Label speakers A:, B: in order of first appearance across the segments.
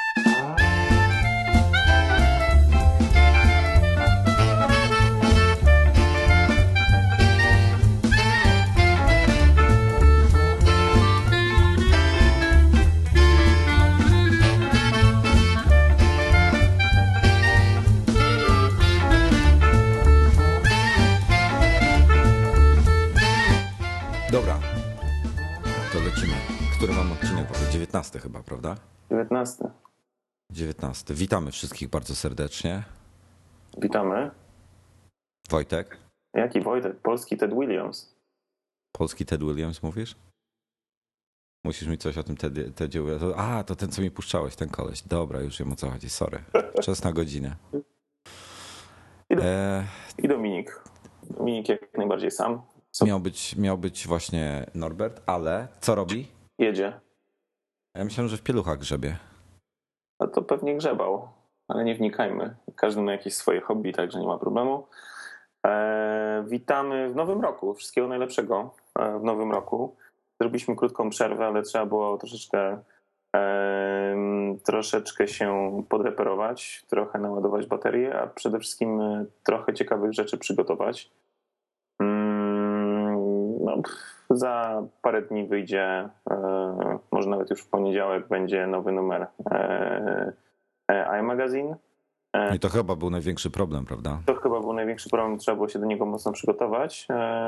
A: Dobra, to lecimy. Który mam odcinek? 19 chyba, prawda?
B: 19.
A: 19. Witamy wszystkich bardzo serdecznie.
B: Witamy.
A: Wojtek.
B: Jaki Wojtek? Polski Ted Williams.
A: Polski Ted Williams mówisz? Musisz mi coś o tym Tedzie Williams. A, to ten, co mi puszczałeś, ten koleś. Dobra, już wiem, o co chodzi, sorry. Czas na godzinę.
B: I Dominik. Dominik jak najbardziej sam.
A: Miał być właśnie Norbert, ale co robi?
B: Jedzie.
A: Ja myślałem, że w pieluchach grzebie.
B: A to pewnie grzebał, ale nie wnikajmy. Każdy ma jakieś swoje hobby, także nie ma problemu. Witamy w nowym roku. Wszystkiego najlepszego w nowym roku. Zrobiliśmy krótką przerwę, ale trzeba było troszeczkę się podreperować, trochę naładować baterię, a przede wszystkim trochę ciekawych rzeczy przygotować. No, za parę dni wyjdzie, może nawet już w poniedziałek będzie nowy numer iMagazine.
A: I to chyba był największy problem, prawda?
B: To chyba był największy problem, trzeba było się do niego mocno przygotować.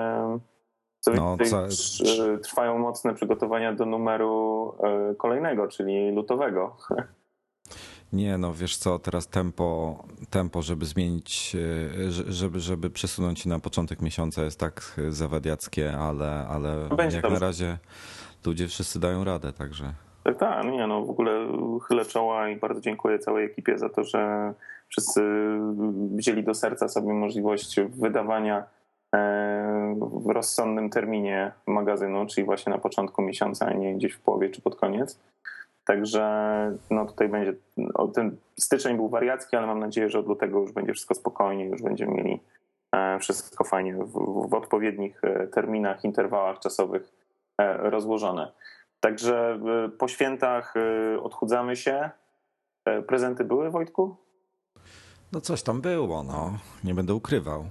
B: Trwają mocne przygotowania do numeru kolejnego, czyli lutowego.
A: Nie, no wiesz co, teraz tempo, żeby zmienić, żeby przesunąć się na początek miesiąca jest tak zawadiackie, ale jak na razie ludzie wszyscy dają radę, także.
B: Tak, nie, no w ogóle chylę czoła i bardzo dziękuję całej ekipie za to, że wszyscy wzięli do serca sobie możliwość wydawania w rozsądnym terminie magazynu, czyli właśnie na początku miesiąca, a nie gdzieś w połowie czy pod koniec. Także no tutaj będzie, ten styczeń był wariacki, ale mam nadzieję, że od lutego już będzie wszystko spokojnie, już będziemy mieli wszystko fajnie w odpowiednich terminach, interwałach czasowych rozłożone. Także po świętach odchudzamy się. Prezenty były, Wojtku?
A: No coś tam było, no. Nie będę ukrywał.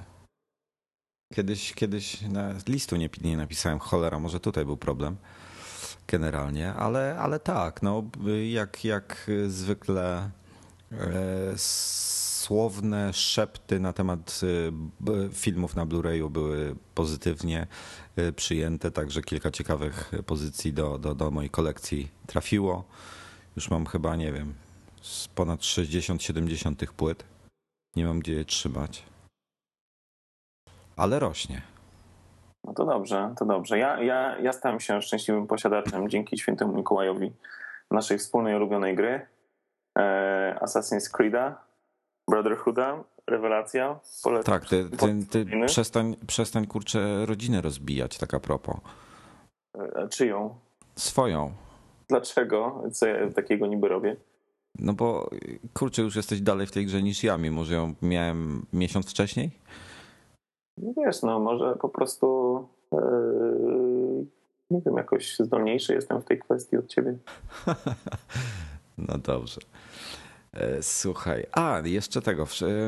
A: Kiedyś listu nie napisałem, cholera, może tutaj był problem generalnie, ale tak, no jak zwykle słowne szepty na temat filmów na Blu-rayu były pozytywnie przyjęte, także kilka ciekawych pozycji do mojej kolekcji trafiło. Już mam chyba, nie wiem, z ponad 60-70 tych płyt. Nie mam gdzie je trzymać. Ale rośnie.
B: No to dobrze, to dobrze. Ja stałem się szczęśliwym posiadaczem dzięki świętemu Mikołajowi naszej wspólnej ulubionej gry Assassin's Creed'a, Brotherhooda, rewelacja.
A: Tak, ty przestań kurczę rodzinę rozbijać, tak a propos.
B: A czyją?
A: Swoją.
B: Dlaczego? Co ja takiego niby robię?
A: No bo kurczę, już jesteś dalej w tej grze niż ja, mimo że ją miałem miesiąc wcześniej.
B: No wiesz, no może po prostu nie wiem, jakoś zdolniejszy jestem w tej kwestii od ciebie.
A: No dobrze. Słuchaj, jeszcze tego,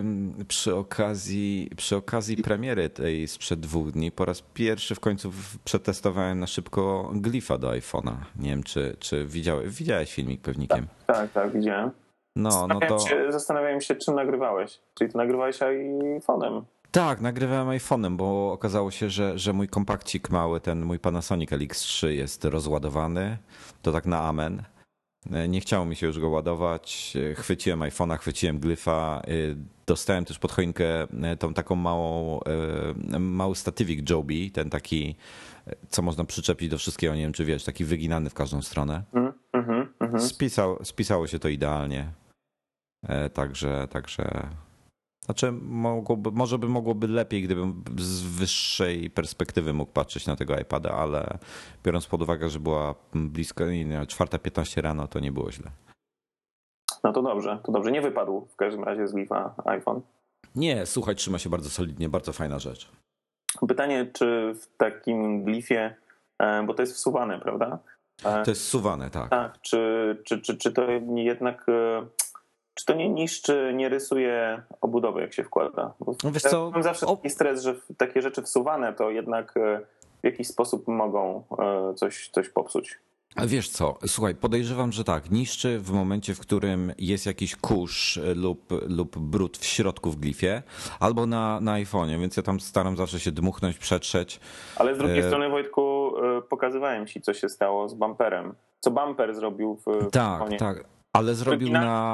A: przy okazji premiery tej sprzed 2 dni po raz pierwszy w końcu przetestowałem na szybko Glypha do iPhone'a. Nie wiem, czy widziałeś filmik pewnikiem?
B: Tak, widziałem. Zastanawiałem się, czym nagrywałeś. Czyli ty nagrywałeś iPhone'em.
A: Tak, nagrywałem iPhone'em, bo okazało się, że mój kompakcik mały, ten mój Panasonic LX3 jest rozładowany. To tak na amen. Nie chciało mi się już go ładować. Chwyciłem iPhone'a, chwyciłem Glypha. Dostałem też pod choinkę tą taką mały statywik Joby, ten taki, co można przyczepić do wszystkiego, nie wiem czy wiesz, taki wyginany w każdą stronę. Spisało się to idealnie. Także znaczy może mogłoby lepiej, gdybym z wyższej perspektywy mógł patrzeć na tego iPada, ale biorąc pod uwagę, że była blisko 4:15 rano, to nie było źle.
B: No to dobrze. Nie wypadł w każdym razie z Glypha iPhone.
A: Nie, słuchaj, trzyma się bardzo solidnie, bardzo fajna rzecz.
B: Pytanie, czy w takim Glyphie, bo to jest wsuwane, prawda?
A: To jest zsuwane, tak.
B: Tak, czy to jednak, czy to nie niszczy, nie rysuje obudowy, jak się wkłada? Bo
A: No wiesz co?
B: mam zawsze taki stres, że takie rzeczy wsuwane to jednak w jakiś sposób mogą coś popsuć.
A: A wiesz co, słuchaj, podejrzewam, że tak, niszczy w momencie, w którym jest jakiś kurz lub brud w środku w glifie, albo na iPhone'ie, więc ja tam staram zawsze się dmuchnąć, przetrzeć.
B: Ale z drugiej strony, Wojtku, pokazywałem ci, co się stało z bumperem. Co bumper zrobił w
A: Tak,
B: iPhone'ie.
A: tak, ale zrobił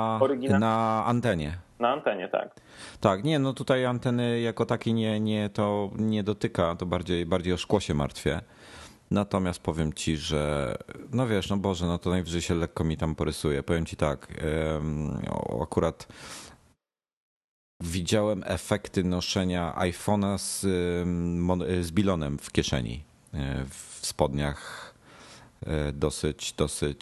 A: na antenie.
B: Na antenie, tak.
A: Tak, nie, no tutaj anteny jako takiej to nie dotyka, to bardziej o szkło się martwię. Natomiast powiem ci, że no wiesz, no Boże, no to najwyżej się lekko mi tam porysuje. Powiem ci tak, akurat widziałem efekty noszenia iPhone'a z bilonem w kieszeni, w spodniach. Dosyć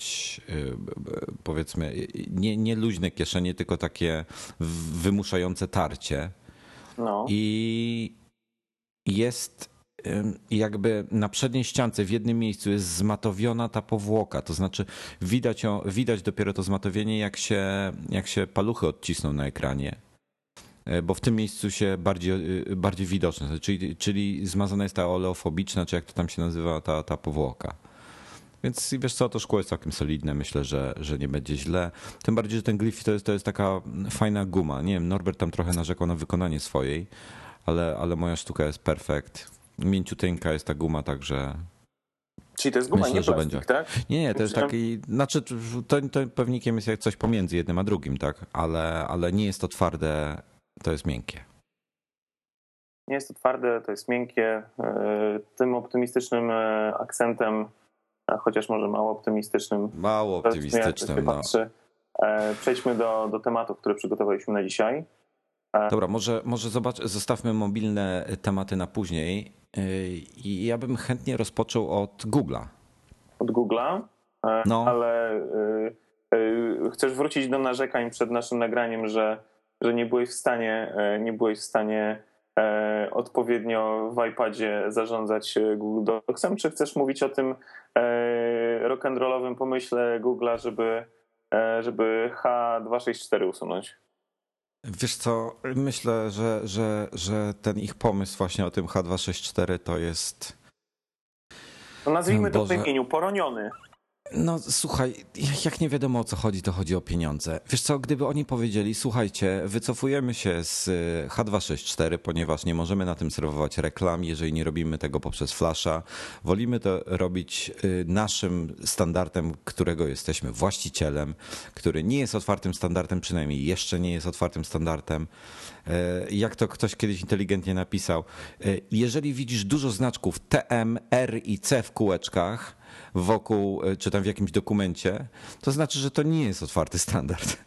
A: powiedzmy nie luźne kieszenie, tylko takie wymuszające tarcie.
B: No.
A: I jest jakby na przedniej ściance w jednym miejscu jest zmatowiona ta powłoka, to znaczy widać dopiero to zmatowienie, jak się paluchy odcisną na ekranie, bo w tym miejscu się bardziej widoczne, czyli zmazana jest ta oleofobiczna, czy jak to tam się nazywa, ta powłoka. Więc wiesz co, to szkło jest całkiem solidne, myślę, że nie będzie źle. Tym bardziej, że ten glif to jest taka fajna guma. Nie wiem, Norbert tam trochę narzekał na wykonanie swojej, ale moja sztuka jest perfekt. Mięciuteńka jest ta guma, także...
B: Czyli to jest guma,
A: myślę,
B: nie
A: że
B: plastik,
A: będzie.
B: tak?
A: Nie, to jest taki... Znaczy, to pewnikiem jest jak coś pomiędzy jednym a drugim, tak? Ale nie jest to twarde, to jest miękkie.
B: Nie jest to twarde, to jest miękkie. Tym optymistycznym akcentem, chociaż może mało optymistycznym.
A: Mało optymistycznym, no.
B: Przejdźmy do tematów, które przygotowaliśmy na dzisiaj.
A: Dobra, może zostawmy mobilne tematy na później. I ja bym chętnie rozpoczął od Google'a.
B: Od Google'a? No. Ale chcesz wrócić do narzekań przed naszym nagraniem, że nie byłeś w stanie odpowiednio w iPadzie zarządzać Google Docsem, czy chcesz mówić o tym rock'n'rollowym pomyśle Google'a, żeby H264 usunąć?
A: Wiesz co, myślę, że ten ich pomysł właśnie o tym H264 to jest...
B: No nazwijmy to w imieniu, poroniony.
A: No słuchaj, jak nie wiadomo o co chodzi, to chodzi o pieniądze. Wiesz co, gdyby oni powiedzieli, słuchajcie, wycofujemy się z H264, ponieważ nie możemy na tym serwować reklam, jeżeli nie robimy tego poprzez Flasha. Wolimy to robić naszym standardem, którego jesteśmy właścicielem, który nie jest otwartym standardem, przynajmniej jeszcze nie jest otwartym standardem. Jak to ktoś kiedyś inteligentnie napisał, jeżeli widzisz dużo znaczków TM, R i C w kółeczkach wokół, czy tam w jakimś dokumencie, to znaczy, że to nie jest otwarty standard.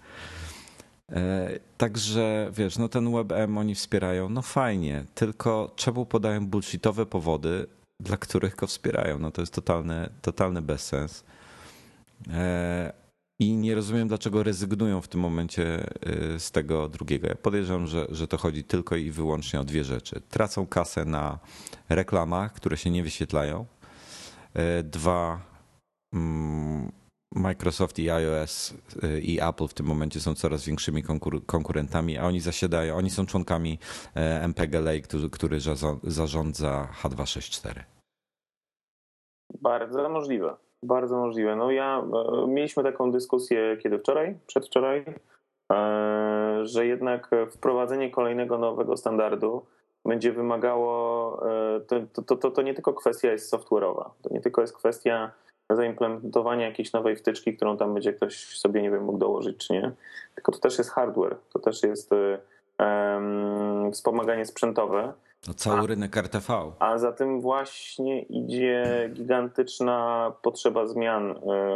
A: Także wiesz, no ten WebM oni wspierają, no fajnie, tylko czemu podają bullshitowe powody, dla których go wspierają? No to jest totalny bezsens. I nie rozumiem, dlaczego rezygnują w tym momencie z tego drugiego. Ja podejrzewam, że to chodzi tylko i wyłącznie o dwie rzeczy. Tracą kasę na reklamach, które się nie wyświetlają. Dwa, Microsoft i iOS i Apple w tym momencie są coraz większymi konkurentami, a oni są członkami MPGLA, który zarządza H264.
B: Bardzo możliwe. Bardzo możliwe. No mieliśmy taką dyskusję przedwczoraj, że jednak wprowadzenie kolejnego nowego standardu będzie wymagało, to nie tylko kwestia jest software'owa, to nie tylko jest kwestia zaimplementowania jakiejś nowej wtyczki, którą tam będzie ktoś sobie, nie wiem, mógł dołożyć czy nie, tylko to też jest hardware, to też jest wspomaganie sprzętowe.
A: No cały rynek RTV.
B: A za tym właśnie idzie gigantyczna potrzeba zmian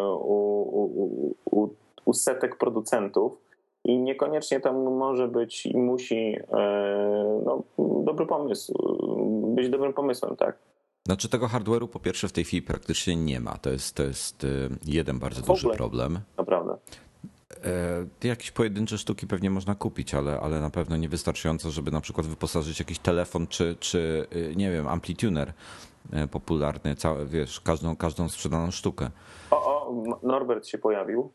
B: u setek producentów i niekoniecznie tam może być i musi dobry pomysł, być dobrym pomysłem, tak?
A: Znaczy tego hardware'u po pierwsze w tej chwili praktycznie nie ma. To jest jeden bardzo duży problem.
B: Naprawdę.
A: Jakieś pojedyncze sztuki pewnie można kupić, ale na pewno nie wystarczająco, żeby na przykład wyposażyć jakiś telefon czy nie wiem, amplituner popularny, wiesz, każdą sprzedaną sztukę.
B: Norbert się pojawił.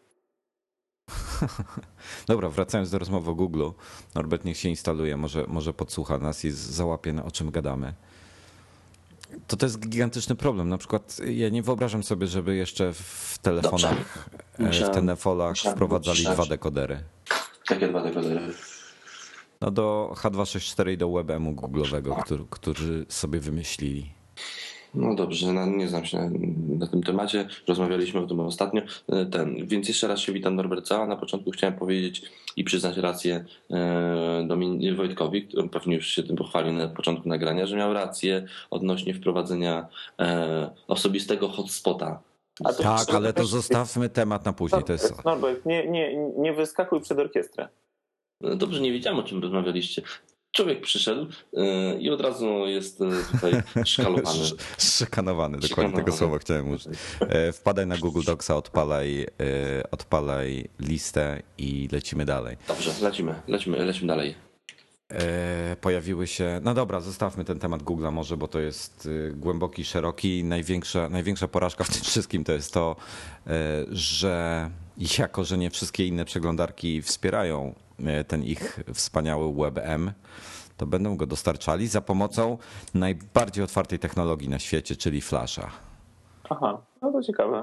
A: Dobra, wracając do rozmowy o Google, Norbert niech się instaluje, może podsłucha nas i załapie, o czym gadamy. To jest gigantyczny problem. Na przykład ja nie wyobrażam sobie, żeby jeszcze w telefonach wprowadzali 2 dekodery.
C: Jakie 2 dekodery?
A: No do H264 i do WebM-u Google'owego, którzy sobie wymyślili.
C: No dobrze, nie znam się na tym temacie, rozmawialiśmy o tym ostatnio. Więc jeszcze raz się witam Norberta. Na początku chciałem powiedzieć i przyznać rację Wojtkowi, który pewnie już się tym pochwalił na początku nagrania, że miał rację odnośnie wprowadzenia osobistego hotspota.
A: Tak, ale to zostawmy temat na później. To jest...
B: Norbert, nie wyskakuj przed orkiestrę.
C: Dobrze, nie wiedziałem, o czym rozmawialiście. Człowiek przyszedł i od razu jest tutaj szkalowany.
A: Szykanowany, dokładnie tego słowa chciałem użyć. Wpadaj na Google Docsa, odpalaj listę i lecimy dalej.
C: Dobrze, lecimy dalej.
A: Pojawiły się, no dobra, zostawmy ten temat Google'a może, bo to jest głęboki, szeroki. Największa porażka w tym wszystkim to jest to, że jako, że nie wszystkie inne przeglądarki wspierają ten ich wspaniały WebM, to będą go dostarczali za pomocą najbardziej otwartej technologii na świecie, czyli Flasha.
B: Aha, no to ciekawe.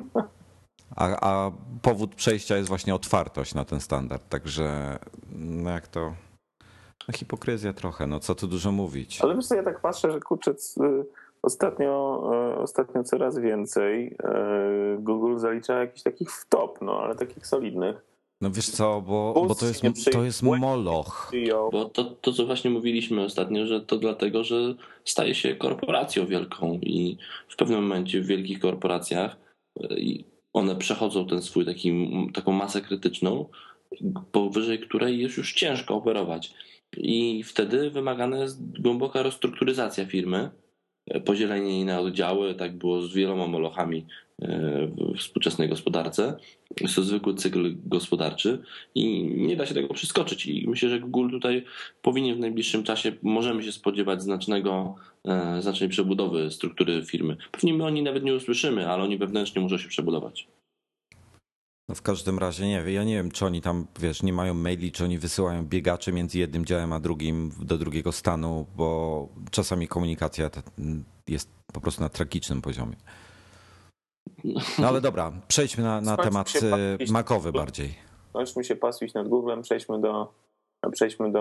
A: A powód przejścia jest właśnie otwartość na ten standard, także no jak to... No hipokryzja trochę, no co tu dużo mówić.
B: Ale wiesz co, ja tak patrzę, że kurczę, ostatnio coraz więcej Google zalicza jakichś takich wtop, no ale takich solidnych.
A: No wiesz co, bo to jest moloch.
C: Bo to, co właśnie mówiliśmy ostatnio, że to dlatego, że staje się korporacją wielką i w pewnym momencie w wielkich korporacjach one przechodzą ten swój taką masę krytyczną, powyżej której jest już ciężko operować. I wtedy wymagana jest głęboka restrukturyzacja firmy, podzielenie jej na oddziały. Tak było z wieloma molochami w współczesnej gospodarce. Jest to zwykły cykl gospodarczy i nie da się tego przeskoczyć. I myślę, że Google tutaj powinien w najbliższym czasie, możemy się spodziewać znacznej przebudowy struktury firmy. Pewnie my o niej nawet nie usłyszymy, ale oni wewnętrznie muszą się przebudować.
A: No w każdym razie ja nie wiem, czy oni tam, wiesz, nie mają maili, czy oni wysyłają biegacze między jednym działem a drugim do drugiego stanu, bo czasami komunikacja jest po prostu na tragicznym poziomie. No ale dobra, przejdźmy na temat macowy bardziej.
B: Skończmy się pastwić nad Googlem, przejdźmy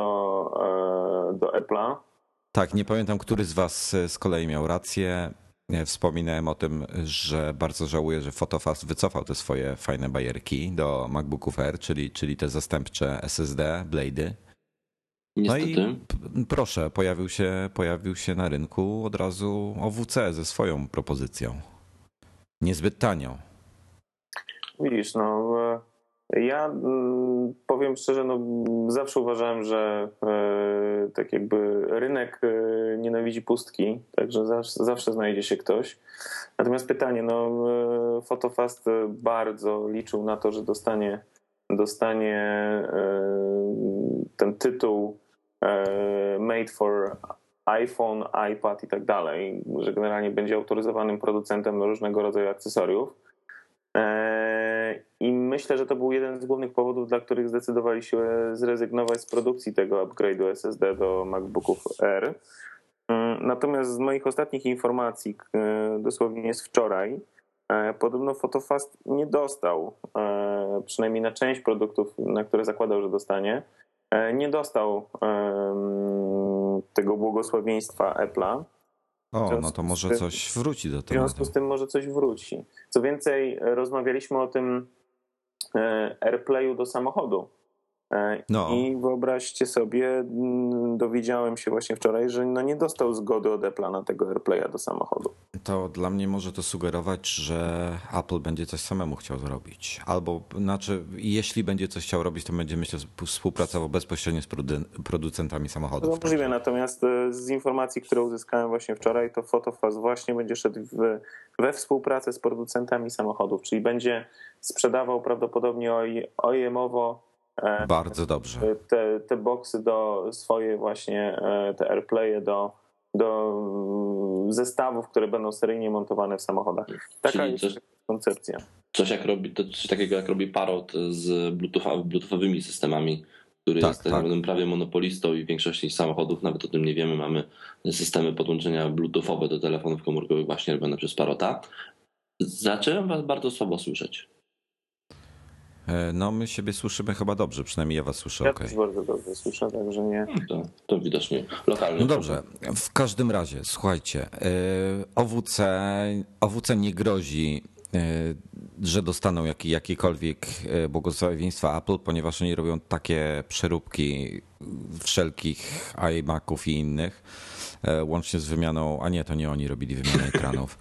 B: do Apple'a.
A: Tak, nie pamiętam, który z was z kolei miał rację. Wspominałem o tym, że bardzo żałuję, że Photofast wycofał te swoje fajne bajerki do MacBooków Air, czyli te zastępcze SSD, Blade'y.
C: Niestety.
A: No i proszę, pojawił się na rynku od razu OWC ze swoją propozycją. Niezbyt tanią.
B: Widzisz, no ja powiem szczerze, no zawsze uważałem, że tak jakby rynek nienawidzi pustki, także zawsze znajdzie się ktoś. Natomiast pytanie, no Photofast bardzo liczył na to, że dostanie ten tytuł made for iPhone, iPad i tak dalej, że generalnie będzie autoryzowanym producentem różnego rodzaju akcesoriów. I myślę, że to był jeden z głównych powodów, dla których zdecydowali się zrezygnować z produkcji tego upgrade'u SSD do MacBooków Air. Natomiast z moich ostatnich informacji, dosłownie z wczoraj, podobno Photofast nie dostał, przynajmniej na część produktów, na które zakładał, że dostanie, nie dostał tego błogosławieństwa Apple'a.
A: No to może coś wróci do tego.
B: W związku z tym może coś wróci. Co więcej, rozmawialiśmy o tym AirPlayu do samochodu. I wyobraźcie sobie, dowiedziałem się właśnie wczoraj, że nie dostał zgody od Apple'a na tego AirPlaya do samochodu.
A: To dla mnie może to sugerować, że Apple będzie coś samemu chciał zrobić. Albo, jeśli będzie coś chciał robić, to będzie, myślę, współpracował bezpośrednio z producentami samochodów.
B: To możliwe, natomiast z informacji, które uzyskałem właśnie wczoraj, to Photofast właśnie będzie szedł we współpracę z producentami samochodów, czyli będzie sprzedawał prawdopodobnie OEM-owo
A: bardzo dobrze.
B: Te boxy do swoje właśnie, te AirPlaye do zestawów, które będą seryjnie montowane w samochodach. Taka jest koncepcja.
C: Coś takiego jak robi Parrot z bluetoothowymi systemami, który jest prawie monopolistą i w większości samochodów, nawet o tym nie wiemy, mamy systemy podłączenia bluetoothowe do telefonów komórkowych właśnie robione przez Parrota. Zacząłem was bardzo słabo słyszeć.
A: No my siebie słyszymy chyba dobrze, przynajmniej ja was słyszę okej.
B: Ja też bardzo dobrze słyszę, także nie...
C: To widocznie lokalnie.
A: No dobrze, w każdym razie, słuchajcie, OWC nie grozi, że dostaną jakiekolwiek błogosławieństwa Apple, ponieważ oni robią takie przeróbki wszelkich iMaców i innych, łącznie z wymianą, a nie, to nie oni robili wymianę ekranów,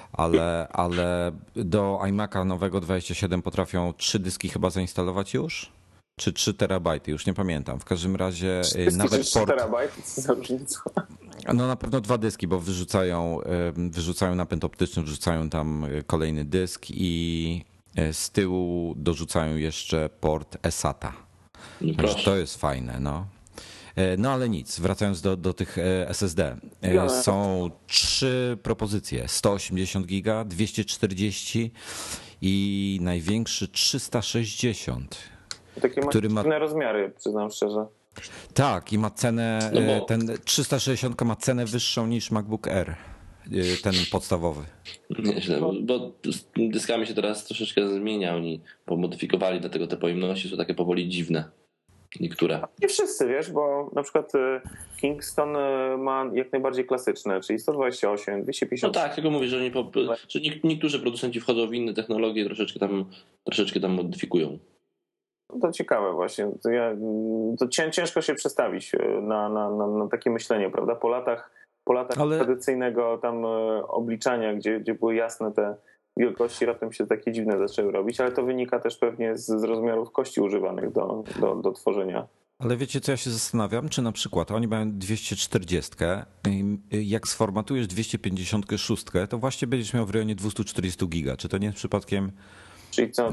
A: ale do iMac'a nowego 27 potrafią 3 dyski chyba zainstalować już? Czy 3 terabajty, już nie pamiętam. W każdym razie nawet
B: 3 terabajty, co za różnica?
A: No na pewno 2 dyski, bo wyrzucają napęd optyczny, wrzucają tam kolejny dysk i z tyłu dorzucają jeszcze port eSATA. Także to jest fajne, no. No ale nic, wracając do tych SSD. Są 3 propozycje. 180 giga, 240 i największy 360.
B: Takie ma rozmiary, przyznam szczerze.
A: Tak, i ma cenę, ten 360 ma cenę wyższą niż MacBook Air, ten podstawowy.
C: Nieźle, bo z dyskami się teraz troszeczkę zmienia, oni pomodyfikowali, dlatego te pojemności są takie powoli dziwne. Niektóre.
B: Nie wszyscy, wiesz, bo na przykład Kingston ma jak najbardziej klasyczne, czyli 128, 250.
C: No tak, tylko mówię, że niektórzy producenci wchodzą w inne technologie, troszeczkę tam modyfikują.
B: To ciekawe właśnie. To ciężko się przestawić na takie myślenie, prawda? Po latach tradycyjnego tam obliczania, gdzie były jasne te wielkości, raptem się takie dziwne zaczęły robić, ale to wynika też pewnie z rozmiarów kości używanych do tworzenia.
A: Ale wiecie, co ja się zastanawiam? Czy na przykład oni mają 240, jak sformatujesz 256, to właśnie będziesz miał w rejonie 240 giga. Czy to nie jest przypadkiem...
B: Czyli co?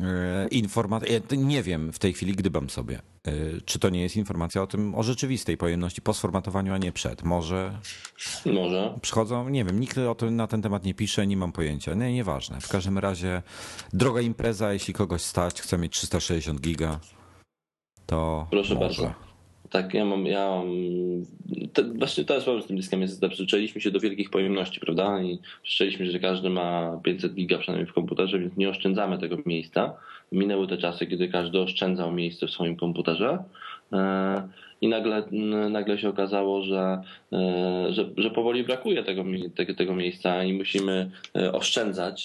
A: Nie wiem w tej chwili, gdybam sobie. Czy to nie jest informacja o rzeczywistej pojemności po sformatowaniu, a nie przed? Może. Przychodzą? Nie wiem, nikt na ten temat nie pisze, nie mam pojęcia. Nie, nieważne. W każdym razie droga impreza, jeśli kogoś stać, chce mieć 360 giga, to
C: proszę
A: może.
C: Bardzo. Tak, ja mam właśnie to jest problem z tym dyskiem SSD. Przyzwyczailiśmy się do wielkich pojemności, prawda? I przyzwyczailiśmy się, że każdy ma 500 giga przynajmniej w komputerze, więc nie oszczędzamy tego miejsca. Minęły te czasy, kiedy każdy oszczędzał miejsce w swoim komputerze i nagle się okazało, że powoli brakuje tego miejsca i musimy oszczędzać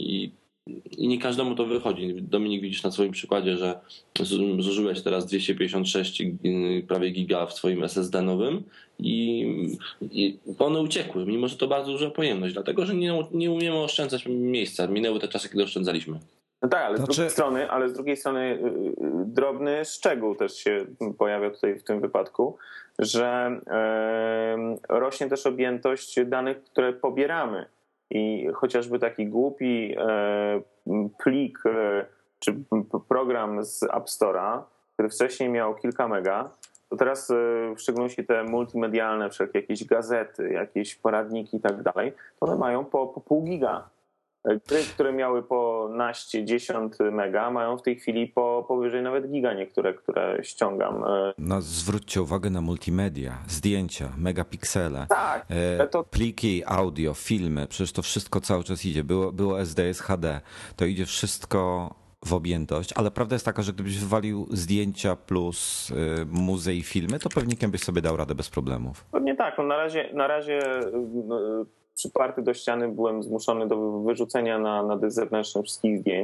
C: i nie każdemu to wychodzi. Dominik, widzisz na swoim przykładzie, że zużyłeś teraz 256 prawie giga w swoim SSD nowym i one uciekły, mimo że to bardzo duża pojemność, dlatego że nie umiemy oszczędzać miejsca. Minęły te czasy, kiedy oszczędzaliśmy.
B: No tak, ale z drugiej strony drobny szczegół też się pojawia tutaj w tym wypadku, że rośnie też objętość danych, które pobieramy. I chociażby taki głupi plik czy program z App Store'a, który wcześniej miał kilka mega, to teraz w szczególności te multimedialne, wszelkie jakieś gazety, jakieś poradniki i tak dalej, to one mają po pół giga. Gry, które miały po naście, 10 mega, mają w tej chwili powyżej nawet giga niektóre, które ściągam.
A: No, zwróćcie uwagę na multimedia, zdjęcia, megapiksele,
B: tak,
A: pliki, audio, filmy, przecież to wszystko cały czas idzie. Było SD, jest HD, to idzie wszystko w objętość, ale prawda jest taka, że gdybyś wywalił zdjęcia plus muzy i filmy, to pewnie byś sobie dał radę bez problemów.
B: Pewnie tak, no na razie przyparty do ściany byłem zmuszony do wyrzucenia na dysk zewnętrzny wszystkich zdjęć.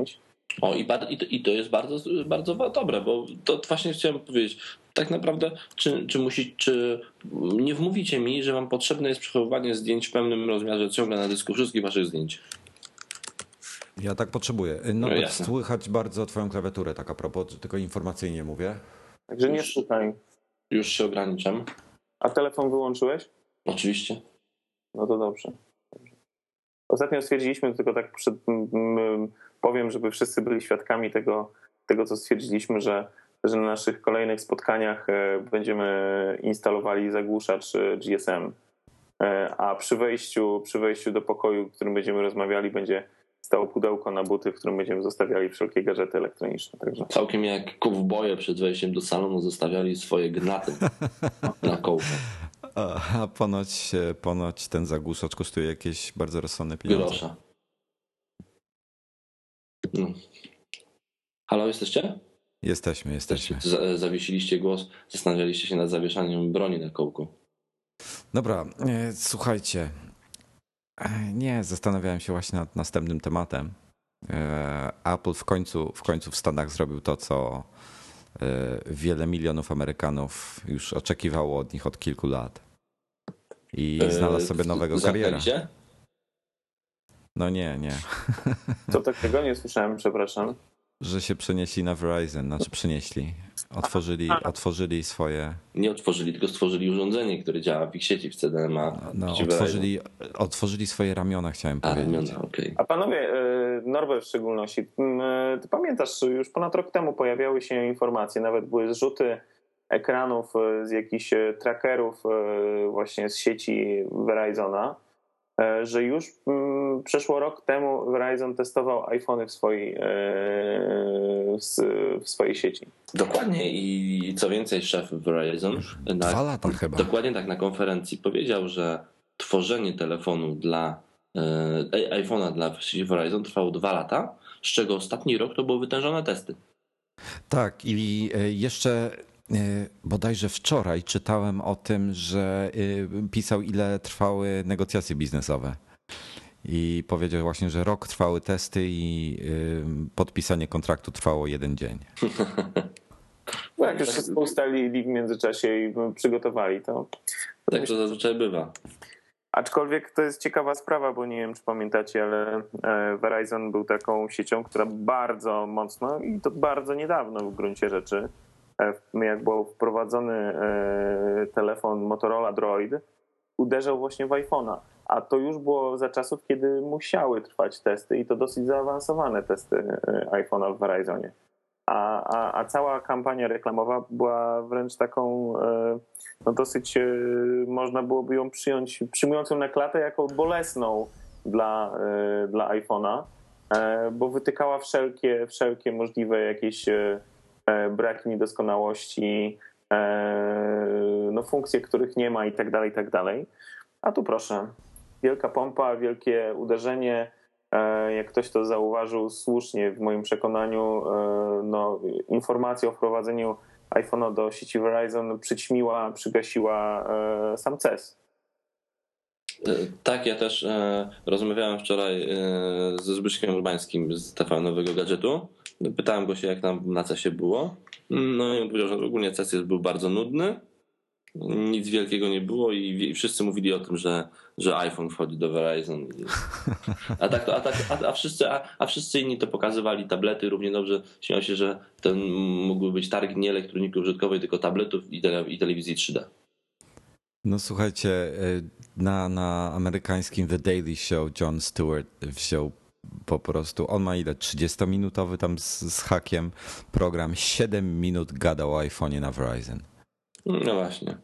C: I to jest bardzo, bardzo dobre, bo to właśnie chciałem powiedzieć. Tak naprawdę, czy nie wmówicie mi, że wam potrzebne jest przechowywanie zdjęć w pełnym rozmiarze ciągle na dysku wszystkich waszych zdjęć?
A: Ja tak potrzebuję. No, słychać bardzo twoją klawiaturę, tak a propos, tylko informacyjnie mówię.
B: Także nie słuchaj.
C: Już się ograniczam.
B: A telefon wyłączyłeś?
C: Oczywiście.
B: No to dobrze. Ostatnio stwierdziliśmy, tylko tak powiem, żeby wszyscy byli świadkami tego co stwierdziliśmy, że na naszych kolejnych spotkaniach będziemy instalowali zagłuszacz GSM, a przy wejściu do pokoju, w którym będziemy rozmawiali, będzie stało pudełko na buty, w którym będziemy zostawiali wszelkie gadżety elektroniczne. Także.
C: Całkiem jak kowboje przed wejściem do salonu zostawiali swoje granaty na kołkach.
A: A ponoć ten zagłuszacz kosztuje jakieś bardzo rozsądne pieniądze.
C: Grosza. No. Halo, jesteście?
A: Jesteśmy.
C: Zawiesiliście głos, zastanawialiście się nad zawieszaniem broni na kołku.
A: Dobra, słuchajcie. Nie, zastanawiałem się właśnie nad następnym tematem. Apple w końcu w Stanach zrobił to, co wiele milionów Amerykanów już oczekiwało od nich od kilku lat. I znalazł sobie nowego kariera. No nie.
B: Co takiego? Nie słyszałem, przepraszam.
A: Że się przenieśli na Verizon, przenieśli. Otworzyli swoje...
C: Nie otworzyli, tylko stworzyli urządzenie, które działa w ich sieci w CDMA.
A: Otworzyli swoje ramiona, chciałem powiedzieć.
C: Ramiona, okay.
B: A panowie, Norbert w szczególności, ty pamiętasz, już ponad rok temu pojawiały się informacje, nawet były zrzuty ekranów z jakichś trackerów właśnie z sieci Verizona, że już przeszło rok temu Verizon testował iPhony w swojej sieci.
C: Dokładnie i co więcej szef Verizon
A: 2 lata chyba.
C: Dokładnie tak na konferencji powiedział, że tworzenie telefonu dla iPhone'a dla sieci Verizon trwało 2 lata, z czego ostatni rok to były wytężone testy.
A: Tak i jeszcze bodajże wczoraj czytałem o tym, że pisał, ile trwały negocjacje biznesowe. I powiedział właśnie, że rok trwały testy i podpisanie kontraktu trwało 1 dzień.
B: No jak już wszystko ustalili w międzyczasie i przygotowali to.
C: Tak to zazwyczaj bywa.
B: Aczkolwiek to jest ciekawa sprawa, bo nie wiem, czy pamiętacie, ale Verizon był taką siecią, która bardzo mocno i to bardzo niedawno w gruncie rzeczy, jak był wprowadzony telefon Motorola Droid, uderzał właśnie w iPhone'a. A to już było za czasów, kiedy musiały trwać testy i to dosyć zaawansowane testy iPhone'a w Verizonie. A cała kampania reklamowa była wręcz taką, no dosyć można byłoby ją przyjmując ją na klatę jako bolesną dla iPhone'a, bo wytykała wszelkie możliwe jakieś braki, niedoskonałości, no funkcje, których nie ma i tak dalej. A tu proszę, wielka pompa, wielkie uderzenie. Jak ktoś to zauważył słusznie, w moim przekonaniu, no, informacja o wprowadzeniu iPhone'a do sieci Verizon przygasiła sam CES.
C: Tak, ja też rozmawiałem wczoraj ze Zbyszkiem Urbańskim z TVN-owego Gadżetu. Pytałem go się, jak tam na CES-ie było. No i on powiedział, że ogólnie CES był bardzo nudny. Nic wielkiego nie było i wszyscy mówili o tym, że iPhone wchodzi do Verizon. A wszyscy inni to pokazywali, tablety równie dobrze. Śmiał się, że ten mógłby być targ nie elektroniki użytkowej, tylko tabletów i telewizji 3D.
A: No słuchajcie, na amerykańskim The Daily Show Jon Stewart wziął po prostu, on ma ile, 30-minutowy tam z hakiem program, 7 minut gadał o iPhone'ie na Verizon.
C: No właśnie.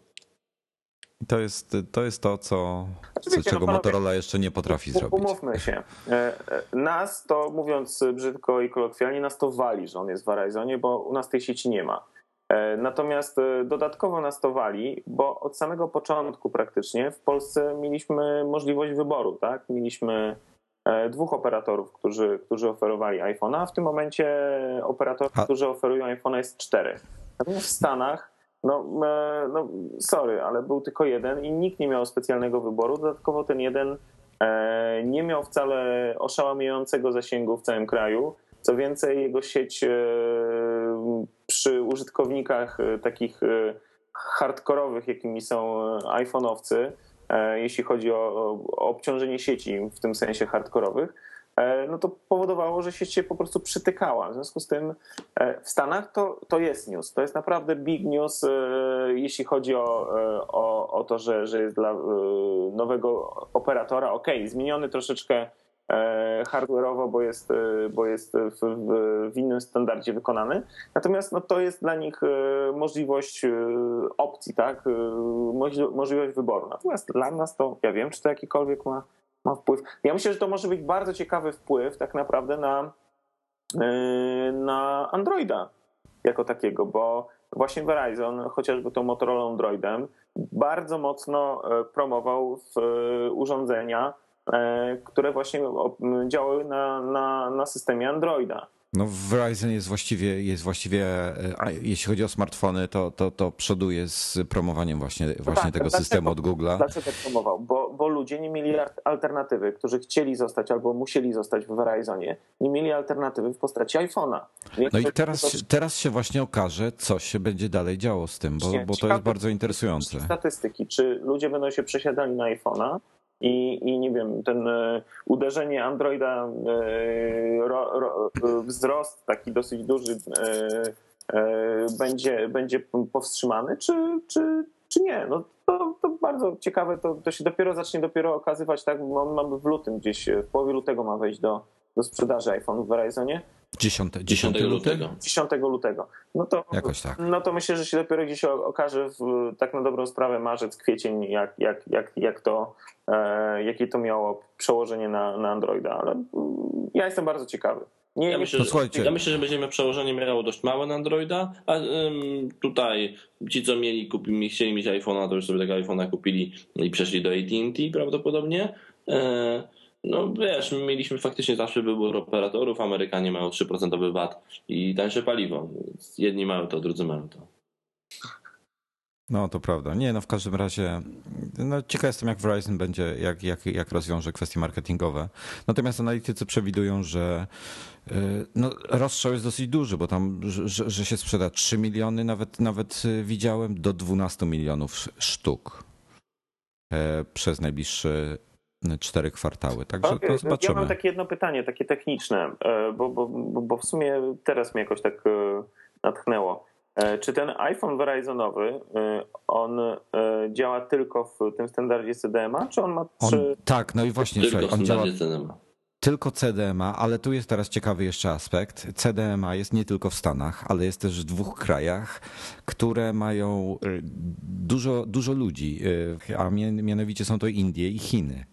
A: To jest to, czego Motorola jeszcze nie potrafi zrobić.
B: Umówmy się. Nas to, mówiąc brzydko i kolokwialnie, nas to wali, że on jest w Verizonie, bo u nas tej sieci nie ma. Natomiast dodatkowo nas to wali, bo od samego początku praktycznie w Polsce mieliśmy możliwość wyboru. Tak? Mieliśmy 2 operatorów, którzy oferowali iPhone'a, a w tym momencie operatorów, którzy oferują iPhone'a jest 4. Natomiast w Stanach sorry, ale był tylko jeden i nikt nie miał specjalnego wyboru. Dodatkowo ten jeden nie miał wcale oszałamiającego zasięgu w całym kraju Co więcej, jego sieć przy użytkownikach takich hardkorowych, jakimi są iPhone'owcy, jeśli chodzi o obciążenie sieci w tym sensie hardkorowych, no to powodowało, że sieć się po prostu przytykała. W związku z tym w Stanach to jest news. To jest naprawdę big news, jeśli chodzi o to, że jest dla nowego operatora. Okej, zmieniony troszeczkę hardware'owo, bo jest w innym standardzie wykonany. Natomiast no, to jest dla nich możliwość opcji, tak? Możliwość wyboru. Natomiast dla nas to, ja wiem, czy to jakikolwiek ma wpływ. Ja myślę, że to może być bardzo ciekawy wpływ tak naprawdę na Androida jako takiego, bo właśnie Verizon, chociażby tą Motorola Androidem, bardzo mocno promował urządzenia, które właśnie działały na systemie Androida.
A: No Verizon jest właściwie, jeśli chodzi o smartfony, to przoduje z promowaniem właśnie tego systemu od Google'a.
B: Dlaczego promował? Bo ludzie nie mieli alternatywy, którzy chcieli zostać albo musieli zostać w Verizonie, nie mieli alternatywy w postaci iPhone'a.
A: No i teraz się właśnie okaże, co się będzie dalej działo z tym, bo to jest bardzo interesujące.
B: Statystyki, czy ludzie będą się przesiadali na iPhone'a, i nie wiem, ten uderzenie Androida, wzrost taki dosyć duży będzie powstrzymany, czy nie? No to bardzo ciekawe, to się zacznie okazywać, tak? On ma w lutym gdzieś, w połowie lutego ma wejść do sprzedaży iPhone'ów w Verizonie.
A: 10 lutego?
B: 10 lutego. No to,
A: jakoś tak.
B: No to myślę, że się dopiero gdzieś okaże tak na dobrą sprawę marzec, kwiecień, jakie to miało przełożenie na Androida, ale ja jestem bardzo ciekawy.
C: Ja myślę, że będziemy przełożenie miało dość małe na Androida, a tutaj ci, co chcieli mieć iPhone'a, to już sobie tego iPhone'a kupili i przeszli do AT&T prawdopodobnie. No wiesz, my mieliśmy faktycznie zawsze wybór operatorów, Amerykanie mają 3% VAT i tańsze paliwo. Jedni mają to, drudzy mają to.
A: No to prawda. Nie, no w każdym razie no ciekaw jestem, jak Verizon będzie, jak rozwiąże kwestie marketingowe. Natomiast analitycy przewidują, że no, rozstrzał jest dosyć duży, bo tam, że się sprzeda 3 miliony, nawet widziałem, do 12 milionów sztuk przez najbliższe 4 kwartały. Także to zobaczymy.
B: Ja mam takie jedno pytanie, takie techniczne, bo w sumie teraz mnie jakoś tak natchnęło. Czy ten iPhone Verizonowy, on działa tylko w tym standardzie CDMA, czy on ma
A: tak, no i właśnie,
C: on działa CDMA.
A: Tylko CDMA, ale tu jest teraz ciekawy jeszcze aspekt. CDMA jest nie tylko w Stanach, ale jest też w 2 krajach, które mają dużo ludzi, a mianowicie są to Indie i Chiny.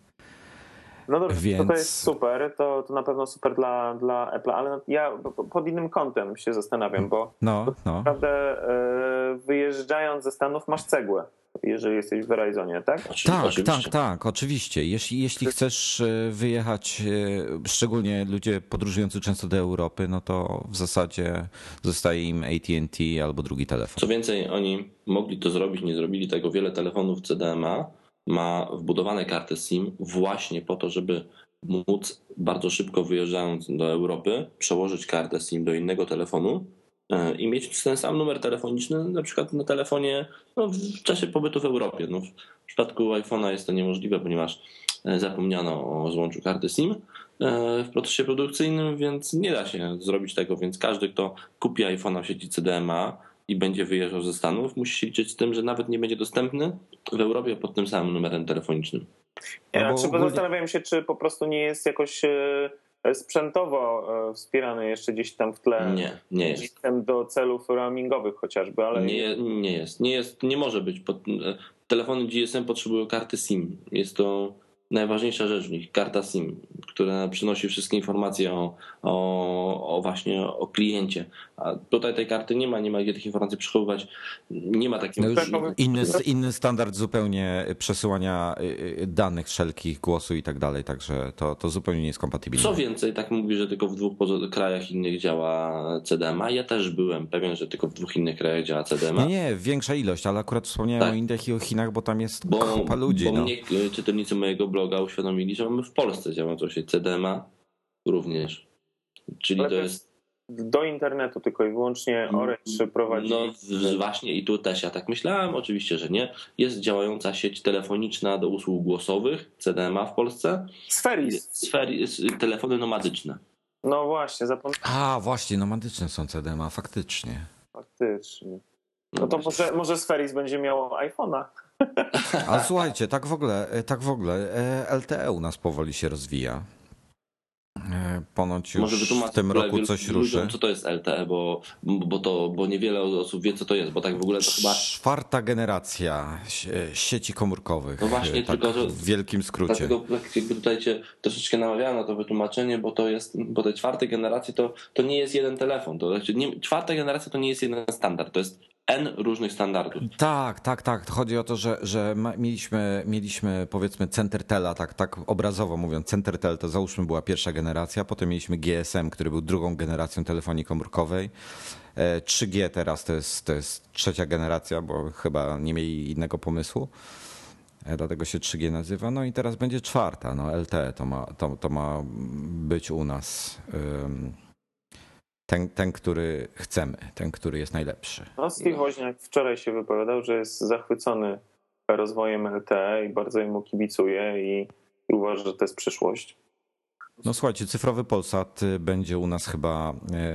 B: No dobrze, to jest super, to na pewno super dla Apple'a, ale ja pod innym kątem się zastanawiam, bo naprawdę wyjeżdżając ze Stanów masz cegłę, jeżeli jesteś w Verizonie, tak?
A: Tak, oczywiście. Jeśli chcesz wyjechać, szczególnie ludzie podróżujący często do Europy, no to w zasadzie zostaje im AT&T albo drugi telefon.
C: Co więcej, oni mogli to zrobić, nie zrobili tego. Wiele telefonów CDMA ma wbudowane karty SIM właśnie po to, żeby móc bardzo szybko wyjeżdżając do Europy przełożyć kartę SIM do innego telefonu i mieć ten sam numer telefoniczny na przykład na telefonie w czasie pobytu w Europie. No, w przypadku iPhone'a jest to niemożliwe, ponieważ zapomniano o złączu karty SIM w procesie produkcyjnym, więc nie da się zrobić tego, więc każdy, kto kupi iPhone'a w sieci CDMA i będzie wyjeżdżał ze Stanów, musi się liczyć z tym, że nawet nie będzie dostępny w Europie pod tym samym numerem telefonicznym.
B: Zastanawiam się, czy po prostu nie jest jakoś sprzętowo wspierany jeszcze gdzieś tam w tle.
C: Nie jest.
B: Do celów roamingowych chociażby, ale...
C: Nie jest. Nie może być. Telefony GSM potrzebują karty SIM. Jest to najważniejsza rzecz w nich, karta SIM, która przynosi wszystkie informacje właśnie o kliencie. A tutaj tej karty nie ma gdzie tych informacji przechowywać. Nie ma takiego...
A: Inny standard zupełnie przesyłania danych wszelkich, głosu i tak dalej, także to zupełnie nie jest kompatybilne.
C: Co więcej, tak mówi, że tylko w 2 krajach innych działa CDMA. Ja też byłem pewien, że tylko w 2 innych krajach działa CDMA.
A: Nie, większa ilość, ale akurat wspomniałem o Indiach i o Chinach, bo tam jest kupa ludzi.
C: Bo mnie czytelnicy mojego bloga uświadomili, że mamy w Polsce działającą sieć CDMA również. Czyli
B: Ale
C: to jest...
B: do internetu tylko i wyłącznie Orange prowadzi.
C: No właśnie i tu też ja tak myślałem, oczywiście, że nie. Jest działająca sieć telefoniczna do usług głosowych, CDMA w Polsce.
B: Sferis.
C: Telefony nomadyczne.
B: No właśnie,
A: A, właśnie, nomadyczne są CDMA, faktycznie.
B: Faktycznie. No to może Sferis będzie miało iPhone'a.
A: A słuchajcie, tak w ogóle LTE u nas powoli się rozwija. Ponoć już w tym roku coś ruszy.
C: Co to jest LTE, bo niewiele osób wie, co to jest, bo tak w ogóle to chyba...
A: 4. generacja sieci komórkowych.
C: No właśnie,
A: tak
C: tylko że
A: w wielkim skrócie.
C: Dlatego jakby tutaj cię troszeczkę namawiałem na to wytłumaczenie, bo te 4. generacje to nie jest jeden telefon. To znaczy 4. generacja to nie jest jeden standard, to jest N różnych standardów.
A: Tak. Chodzi o to, że mieliśmy powiedzmy Centertela, tak obrazowo mówiąc, Centertel to załóżmy była 1. generacja, potem mieliśmy GSM, który był 2. generacją telefonii komórkowej. 3G teraz to jest 3. generacja, bo chyba nie mieli innego pomysłu. Dlatego się 3G nazywa. No i teraz będzie 4. No LTE to ma być u nas. Ten, który chcemy, ten, który jest najlepszy.
B: No, Steve Woźniak wczoraj się wypowiadał, że jest zachwycony rozwojem LTE i bardzo mu kibicuje i uważa, że to jest przyszłość.
A: No słuchajcie, cyfrowy Polsat będzie u nas chyba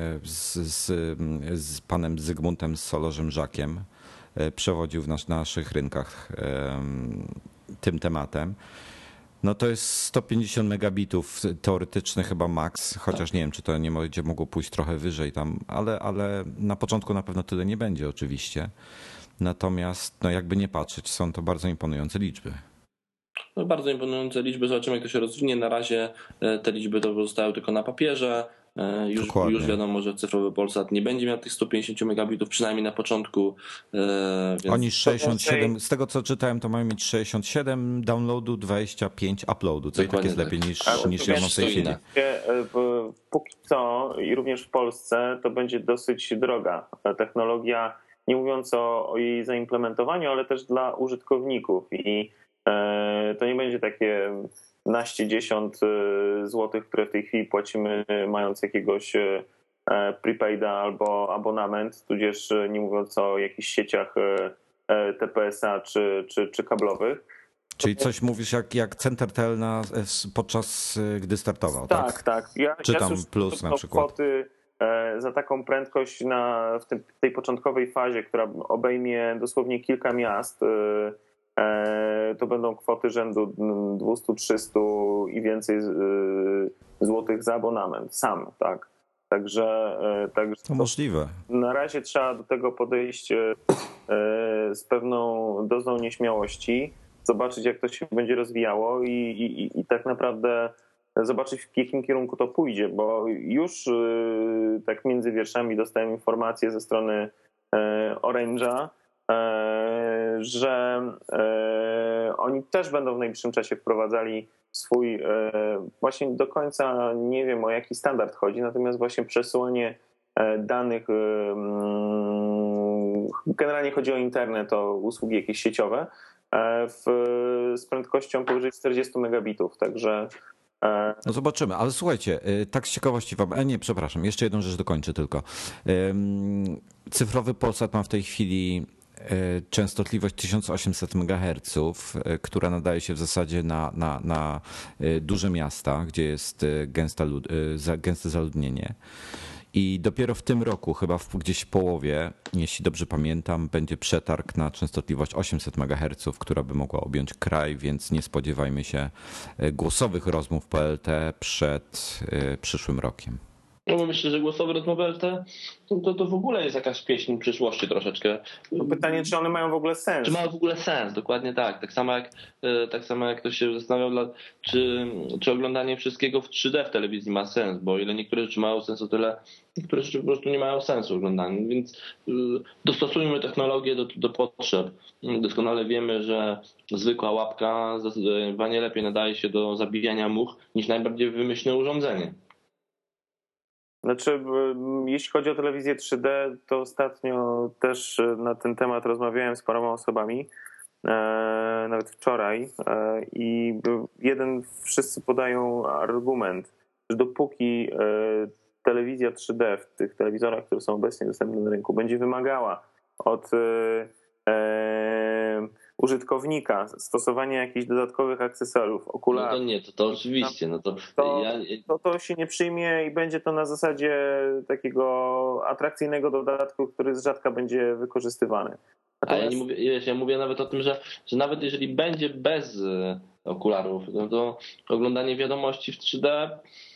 A: z panem Zygmuntem Solorzem Żakiem przewodził w naszych rynkach tym tematem. No to jest 150 megabitów, teoretyczny chyba max, chociaż nie wiem, czy to nie będzie mogło pójść trochę wyżej tam, ale na początku na pewno tyle nie będzie oczywiście. Natomiast no jakby nie patrzeć, są to bardzo imponujące liczby.
C: No bardzo imponujące liczby, zobaczymy jak to się rozwinie. Na razie te liczby to pozostały tylko na papierze. Już wiadomo, że cyfrowy Polsat nie będzie miał tych 150 megabitów, przynajmniej na początku.
A: Więc... Oni 67, z tego co czytałem, to mają mieć 67 downloadu, 25 uploadu, co i tak jest lepiej niż ja mam w tej chwili.
B: Póki co i również w Polsce to będzie dosyć droga technologia, nie mówiąc o jej zaimplementowaniu, ale też dla użytkowników i to nie będzie takie naście, 10 złotych, które w tej chwili płacimy mając jakiegoś prepaida albo abonament, tudzież nie mówiąc o jakichś sieciach TPS-a czy kablowych.
A: Czyli coś mówisz jak Centertel podczas gdy startował, tak?
B: Tak.
A: Czy tam Plus na przykład.
B: Kwoty za taką prędkość w tej początkowej fazie, która obejmie dosłownie kilka miast, to będą kwoty rzędu 200-300 i więcej złotych za abonament sam, tak? Także
A: to możliwe.
B: Na razie trzeba do tego podejść z pewną dozą nieśmiałości, zobaczyć jak to się będzie rozwijało i tak naprawdę zobaczyć w jakim kierunku to pójdzie, bo już tak między wierszami dostałem informację ze strony Orange'a, że oni też będą w najbliższym czasie wprowadzali swój, właśnie do końca nie wiem o jaki standard chodzi, natomiast właśnie przesyłanie danych, generalnie chodzi o internet, o usługi jakieś sieciowe z prędkością powyżej 40 megabitów, także
A: no zobaczymy, ale słuchajcie, tak z ciekawości wam, przepraszam, jeszcze jedną rzecz dokończę tylko. Cyfrowy Polsat ma w tej chwili częstotliwość 1800 MHz, która nadaje się w zasadzie na duże miasta, gdzie jest gęste zaludnienie. I dopiero w tym roku, chyba gdzieś w połowie, jeśli dobrze pamiętam, będzie przetarg na częstotliwość 800 MHz, która by mogła objąć kraj, więc nie spodziewajmy się głosowych rozmów po LTE przed przyszłym rokiem.
C: No bo myślę, że głosowe rozmowy LTE to w ogóle jest jakaś pieśń przyszłości troszeczkę.
B: To pytanie, czy one mają w ogóle sens?
C: Czy mają w ogóle sens, dokładnie tak. Tak samo jak ktoś się zastanawiał, czy oglądanie wszystkiego w 3D w telewizji ma sens, bo o ile niektóre rzeczy mają sens, o tyle niektóre rzeczy po prostu nie mają sensu oglądania. Więc dostosujmy technologię do potrzeb. Doskonale wiemy, że zwykła łapka zdecydowanie lepiej nadaje się do zabijania much niż najbardziej wymyślne urządzenie.
B: Znaczy, jeśli chodzi o telewizję 3D, to ostatnio też na ten temat rozmawiałem z paroma osobami, nawet wczoraj, i wszyscy podają argument, że dopóki telewizja 3D w tych telewizorach, które są obecnie dostępne na rynku, będzie wymagała od użytkownika stosowania jakichś dodatkowych akcesoriów, okularów.
C: No to nie, to oczywiście.
B: To się nie przyjmie i będzie to na zasadzie takiego atrakcyjnego dodatku, który z rzadka będzie wykorzystywany.
C: A ja mówię nawet o tym, że nawet jeżeli będzie bez okularów, no to oglądanie wiadomości w 3D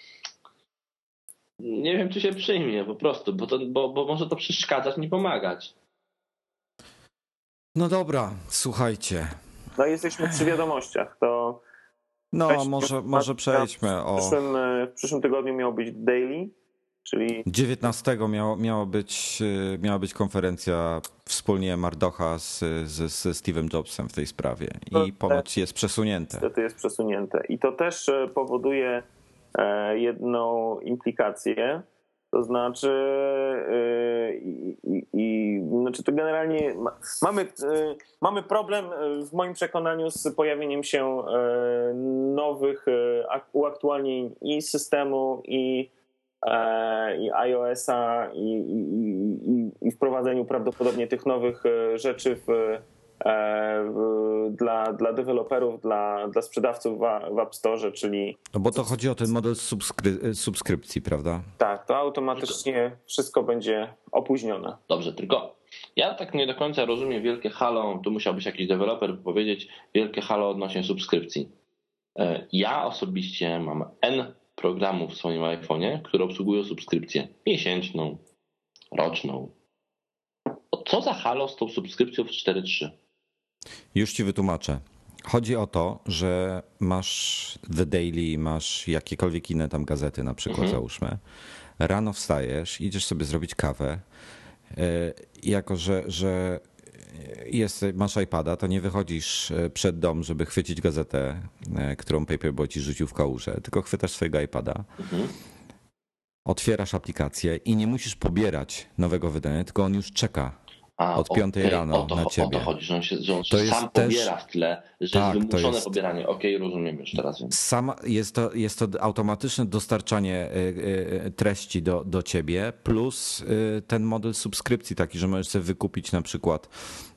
C: nie wiem, czy się przyjmie po prostu, bo może to przeszkadzać, nie pomagać.
A: No dobra, słuchajcie.
B: No jesteśmy przy wiadomościach, to
A: może przejdźmy
B: w przyszłym tygodniu miało być daily, czyli
A: 19 miała być konferencja wspólnie Mardocha ze Steve'em Jobsem w tej sprawie i ponoć jest przesunięte.
B: Niestety jest przesunięte i to też powoduje jedną implikację, to znaczy znaczy to generalnie mamy problem w moim przekonaniu z pojawieniem się nowych uaktualnień i systemu i iOS-a i wprowadzeniu prawdopodobnie tych nowych rzeczy dla deweloperów, dla sprzedawców w App Store, czyli...
A: No bo to chodzi o ten model subskrypcji, prawda?
B: Tak, to automatycznie wszystko będzie opóźnione.
C: Dobrze, tylko ja tak nie do końca rozumiem wielkie halo, tu musiałbyś jakiś deweloper powiedzieć, wielkie halo odnośnie subskrypcji. Ja osobiście mam N programów w swoim iPhone'ie, które obsługują subskrypcję miesięczną, roczną. Co za halo z tą subskrypcją w 4.3?
A: Już ci wytłumaczę. Chodzi o to, że masz The Daily, masz jakiekolwiek inne tam gazety, na przykład załóżmy. Rano wstajesz, idziesz sobie zrobić kawę. Jako, że masz iPada, to nie wychodzisz przed dom, żeby chwycić gazetę, którą Paperboy ci rzucił w kałużę, tylko chwytasz swojego iPada. Otwierasz aplikację i nie musisz pobierać nowego wydania, tylko on już czeka. Od 5 rano na ciebie.
C: O to chodzi, że on sam pobiera w tle, że jest wymuszone pobieranie. Rozumiem już teraz.
A: Jest to automatyczne dostarczanie treści do ciebie, plus ten model subskrypcji taki, że możesz sobie wykupić na przykład.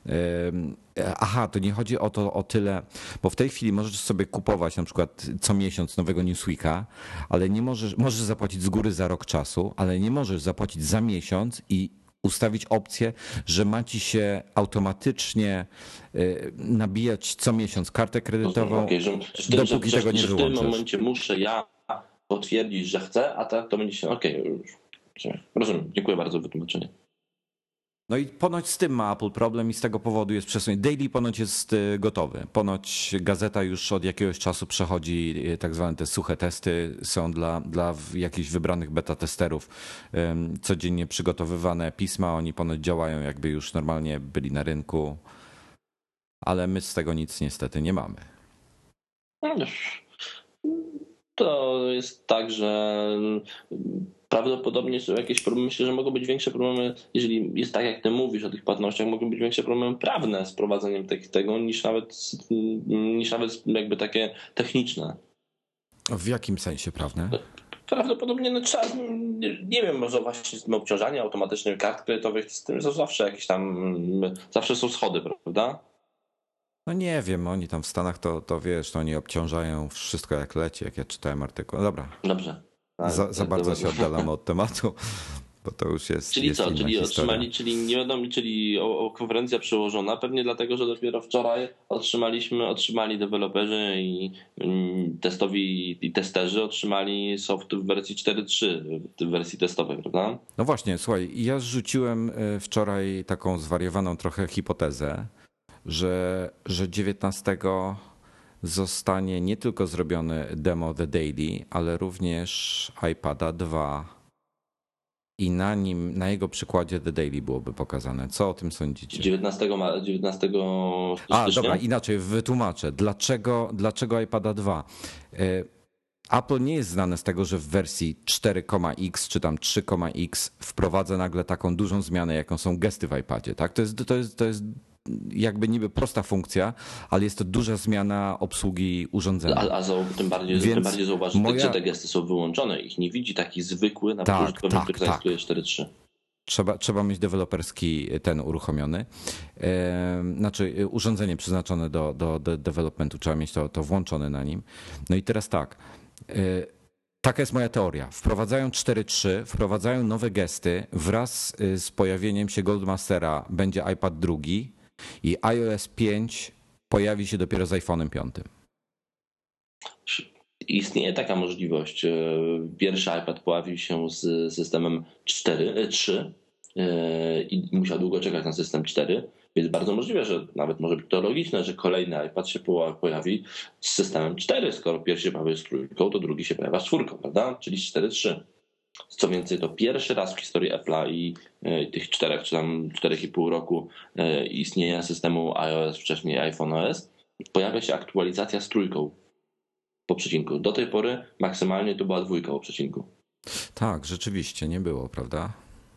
A: To nie chodzi o to o tyle, bo w tej chwili możesz sobie kupować na przykład co miesiąc nowego Newsweeka, ale nie możesz zapłacić z góry za rok czasu, ale nie możesz zapłacić za miesiąc i ustawić opcję, że ma ci się automatycznie nabijać co miesiąc kartę kredytową, dopóki tego nie wyłączysz.
C: W tym momencie muszę ja potwierdzić, że chcę, a tak to będzie się... Rozumiem. Dziękuję bardzo za wytłumaczenie.
A: No i ponoć z tym ma Apple problem i z tego powodu jest przesunięty. Daily ponoć jest gotowy. Ponoć gazeta już od jakiegoś czasu przechodzi tak zwane te suche testy. Są dla jakichś wybranych beta testerów codziennie przygotowywane pisma. Oni ponoć działają jakby już normalnie byli na rynku. Ale my z tego nic niestety nie mamy.
C: To jest tak, że prawdopodobnie są jakieś problemy. Myślę, że mogą być większe problemy, jeżeli jest tak, jak ty mówisz o tych płatnościach, mogą być większe problemy prawne z prowadzeniem tego niż nawet jakby takie techniczne.
A: W jakim sensie prawne?
C: Prawdopodobnie trzeba, nie wiem, może właśnie z tym obciążaniem automatycznym kart kredytowych, z tym są zawsze jakieś tam, zawsze są schody, prawda?
A: No nie wiem, oni tam w Stanach to wiesz, to oni obciążają wszystko jak leci, jak ja czytałem artykuł. No dobra.
C: Dobrze.
A: Za bardzo się oddalamy od tematu, bo to już jest.
C: Czyli
A: jest
C: co? Czyli
A: historia.
C: otrzymali, czyli nie wiadomo, czyli konferencja przełożona, pewnie dlatego, że dopiero wczoraj otrzymali deweloperzy i testowi i testerzy otrzymali soft w wersji 4.3, w wersji testowej, prawda?
A: No właśnie, słuchaj, ja rzuciłem wczoraj taką zwariowaną trochę hipotezę, że 19 zostanie nie tylko zrobiony demo The Daily, ale również iPada 2 i na jego przykładzie The Daily byłoby pokazane. Co o tym sądzicie?
C: 19
A: A,
C: stycznia?
A: dobra, inaczej wytłumaczę. Dlaczego iPada 2? Apple nie jest znane z tego, że w wersji 4,x czy tam 3,x wprowadza nagle taką dużą zmianę, jaką są gesty w iPadzie. Tak? To jest jakby niby prosta funkcja, ale jest to duża zmiana obsługi urządzenia.
C: Tym bardziej zauważyć, że te gesty są wyłączone. Ich nie widzi taki zwykły na użytkownik, który zainstaluje 4.3.
A: Trzeba mieć deweloperski ten uruchomiony. Znaczy urządzenie przeznaczone do developmentu, trzeba mieć to włączone na nim. No i teraz tak. Taka jest moja teoria. Wprowadzają 4.3, wprowadzają nowe gesty. Wraz z pojawieniem się Goldmastera będzie iPad 2 i iOS 5 pojawi się dopiero z iPhone'em 5.
C: Istnieje taka możliwość. Pierwszy iPad pojawił się z systemem 3 i musiał długo czekać na system 4, więc bardzo możliwe, że nawet może być to logiczne, że kolejny iPad się pojawi z systemem 4. Skoro pierwszy się pojawia z 3, to drugi się pojawia z 4, prawda? Czyli z 4.3. Co więcej, to pierwszy raz w historii Apple'a i tych 4 czy tam 4,5 roku istnienia systemu iOS, wcześniej iPhone OS, pojawia się aktualizacja z 3 po przecinku. Do tej pory maksymalnie to była 2 po przecinku.
A: Tak, rzeczywiście, nie było, prawda?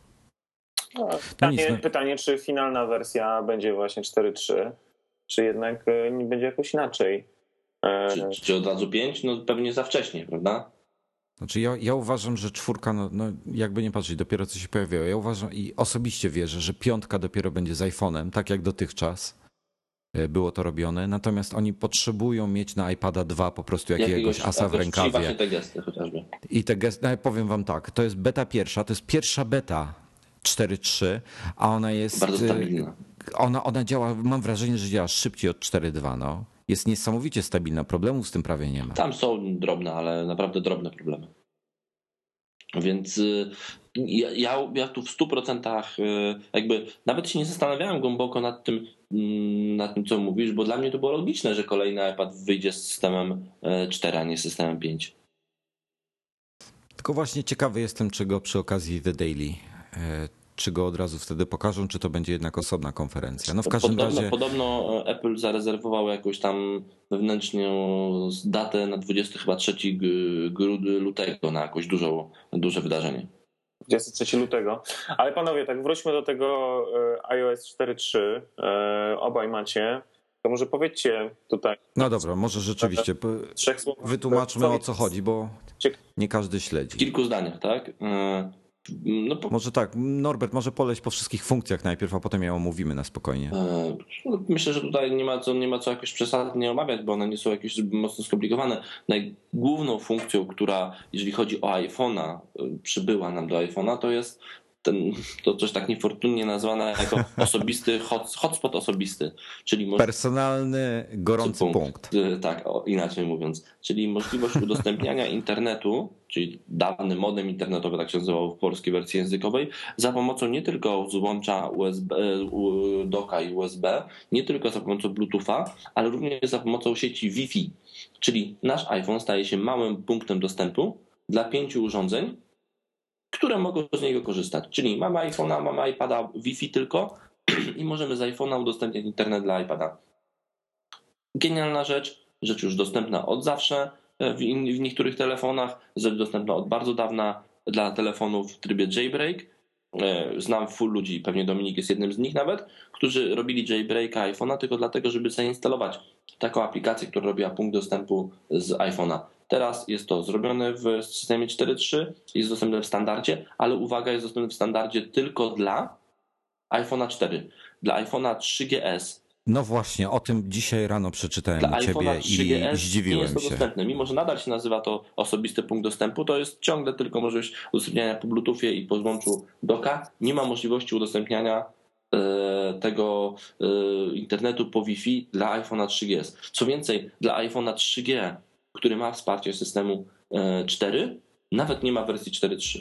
B: Pytanie, czy finalna wersja będzie właśnie 4.3, czy jednak nie będzie jakoś inaczej?
C: Czy od razu 5? No pewnie za wcześnie, prawda?
A: Znaczy ja uważam, że 4, no jakby nie patrzeć, dopiero co się pojawiło. Ja uważam i osobiście wierzę, że 5 dopiero będzie z iPhone'em, tak jak dotychczas było to robione. Natomiast oni potrzebują mieć na iPada 2 po prostu jakiegoś asa w rękawie.
C: Właśnie te gesty chociażby.
A: I te gesty, no powiem wam tak, to jest beta pierwsza, to jest pierwsza beta 4.3, a ona jest
C: bardzo stabilna.
A: Ona działa, mam wrażenie, że działa szybciej od 4.2, no. Jest niesamowicie stabilna, problemów z tym prawie nie ma.
C: Tam są drobne, ale naprawdę drobne problemy. Więc ja tu w 100% jakby nawet się nie zastanawiałem głęboko nad tym, co mówisz, bo dla mnie to było logiczne, że kolejny iPad wyjdzie z systemem 4, a nie z systemem 5.
A: Tylko właśnie ciekawy jestem, czy go przy okazji The Daily, czy go od razu wtedy pokażą, czy to będzie jednak osobna konferencja. No w każdym razie...
C: Podobno Apple zarezerwował jakąś tam wewnętrzną datę na 23 lutego na jakieś duże wydarzenie.
B: 23 lutego. Ale panowie, tak wróćmy do tego iOS 4.3. Obaj macie. To może powiedzcie tutaj.
A: No dobra, może rzeczywiście wytłumaczmy, o co chodzi, bo nie każdy śledzi.
C: W kilku zdaniach, tak?
A: Może tak, Norbert, może poleć po wszystkich funkcjach najpierw, a potem je omówimy na spokojnie.
C: Myślę, że tutaj nie ma co jakoś przesadnie omawiać, bo one nie są jakieś mocno skomplikowane. Główną funkcją, która, jeżeli chodzi o iPhone'a, przybyła nam do iPhone'a, to jest to coś tak niefortunnie nazwane jako osobisty hotspot osobisty, czyli
A: personalny, gorący punkt.
C: Tak, inaczej mówiąc, czyli możliwość udostępniania internetu, czyli dawny modem internetowy, tak się nazywał w polskiej wersji językowej, za pomocą nie tylko złącza USB, docka i USB, nie tylko za pomocą Bluetootha, ale również za pomocą sieci Wi-Fi, czyli nasz iPhone staje się małym punktem dostępu dla 5 urządzeń, które mogą z niego korzystać. Czyli mamy iPhone'a, mamy iPada Wi-Fi tylko i możemy z iPhone'a udostępniać internet dla iPada. Genialna rzecz już dostępna od zawsze w niektórych telefonach, rzecz dostępna od bardzo dawna dla telefonów w trybie jailbreak. Znam full ludzi, pewnie Dominik jest jednym z nich nawet, którzy robili jailbreaka iPhone'a tylko dlatego, żeby zainstalować taką aplikację, która robiła punkt dostępu z iPhone'a. Teraz jest to zrobione w systemie 4.3, jest dostępne w standardzie, ale uwaga, jest dostępne w standardzie tylko dla iPhone'a 4. Dla iPhone'a 3GS.
A: No właśnie, o tym dzisiaj rano przeczytałem u ciebie i zdziwiłem
C: nie jest to
A: się.
C: dostępne. Mimo że nadal się nazywa to osobisty punkt dostępu, to jest ciągle tylko możliwość udostępniania po Bluetoothie i po złączu docka. Nie ma możliwości udostępniania tego internetu po Wi-Fi dla iPhone'a 3GS. Co więcej, dla iPhone'a 3G, który ma wsparcie systemu 4, nawet nie ma wersji 4.3.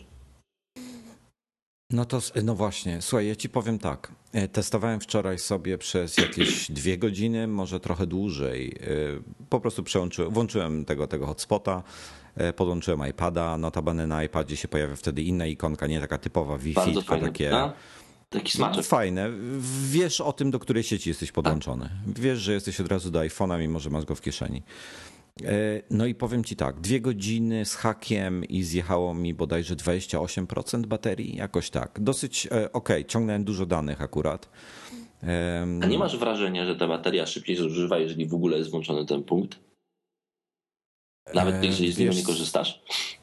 A: No właśnie, słuchaj, ja ci powiem tak. Testowałem wczoraj sobie przez jakieś 2 godziny, może trochę dłużej. Po prostu włączyłem tego hotspota, podłączyłem iPada, notabene na iPadzie się pojawia wtedy inna ikonka, nie taka typowa Wi-Fi,
C: bardzo
A: tylko
C: fajne,
A: takie...
C: Taki smaczek.
A: Fajne. Wiesz o tym, do której sieci jesteś podłączony. Wiesz, że jesteś od razu do iPhone'a, mimo że masz go w kieszeni. No i powiem ci tak, 2 godziny z hakiem i zjechało mi bodajże 28% baterii, jakoś tak. Dosyć okej, ciągnąłem dużo danych akurat.
C: A nie masz wrażenia, że ta bateria szybciej zużywa, jeżeli w ogóle jest włączony ten punkt? Nawet jeżeli z niego nie korzystasz?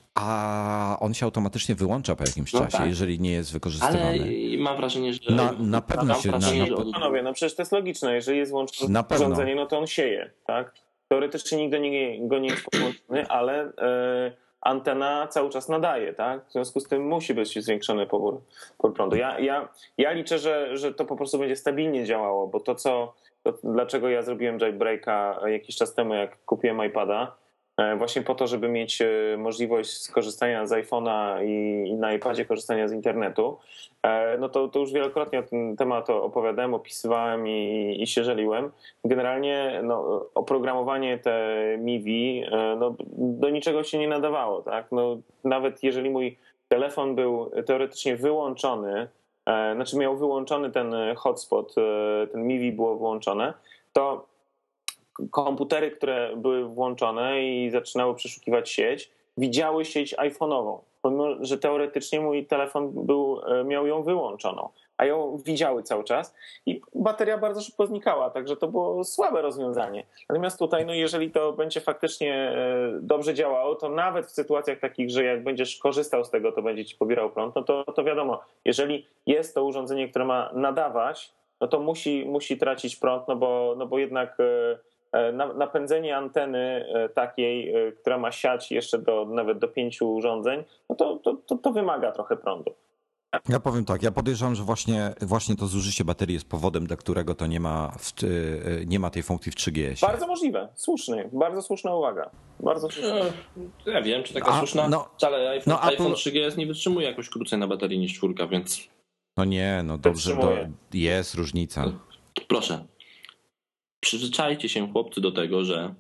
A: A on się automatycznie wyłącza po jakimś czasie,
C: tak,
A: jeżeli nie jest wykorzystywany.
C: Ale mam wrażenie, że...
A: Na pewno się...
B: Panowie, no przecież to jest logiczne. Jeżeli jest włączone urządzenie, no to on sieje, tak? Teoretycznie nigdy go nie jest podłączony, ale antena cały czas nadaje, tak? W związku z tym musi być zwiększony pobór prądu. Ja liczę, że to po prostu będzie stabilnie działało, bo dlaczego ja zrobiłem jailbreaka jakiś czas temu, jak kupiłem iPada, właśnie po to, żeby mieć możliwość skorzystania z iPhone'a i na iPadzie korzystania z internetu, no to już wielokrotnie o ten temat opowiadałem, opisywałem i się żaliłem. Generalnie no, oprogramowanie te MIVI no, do niczego się nie nadawało. Tak? No, nawet jeżeli mój telefon był teoretycznie wyłączony, znaczy miał wyłączony ten hotspot, ten MIVI było włączone, to komputery, które były włączone i zaczynały przeszukiwać sieć, widziały sieć iPhone'ową, pomimo że teoretycznie mój telefon miał ją wyłączoną, a ją widziały cały czas i bateria bardzo szybko znikała, także to było słabe rozwiązanie. Natomiast tutaj, no jeżeli to będzie faktycznie dobrze działało, to nawet w sytuacjach takich, że jak będziesz korzystał z tego, to będzie ci pobierał prąd, no to wiadomo, jeżeli jest to urządzenie, które ma nadawać, no to musi tracić prąd, no bo jednak napędzenie anteny takiej, która ma siać jeszcze nawet do 5 urządzeń, no to wymaga trochę prądu.
A: Ja powiem tak, ja podejrzewam, że właśnie to zużycie baterii jest powodem, dla którego to nie ma tej funkcji w 3GS.
B: Bardzo możliwe, bardzo słuszna uwaga. Bardzo słuszna.
C: Ja wiem, czy taka słuszna, wcale iPhone 3GS nie wytrzymuje jakoś krócej na baterii niż 4, więc...
A: No nie, no dobrze, jest różnica.
C: Proszę. Przyzwyczajcie się, chłopcy, do tego, że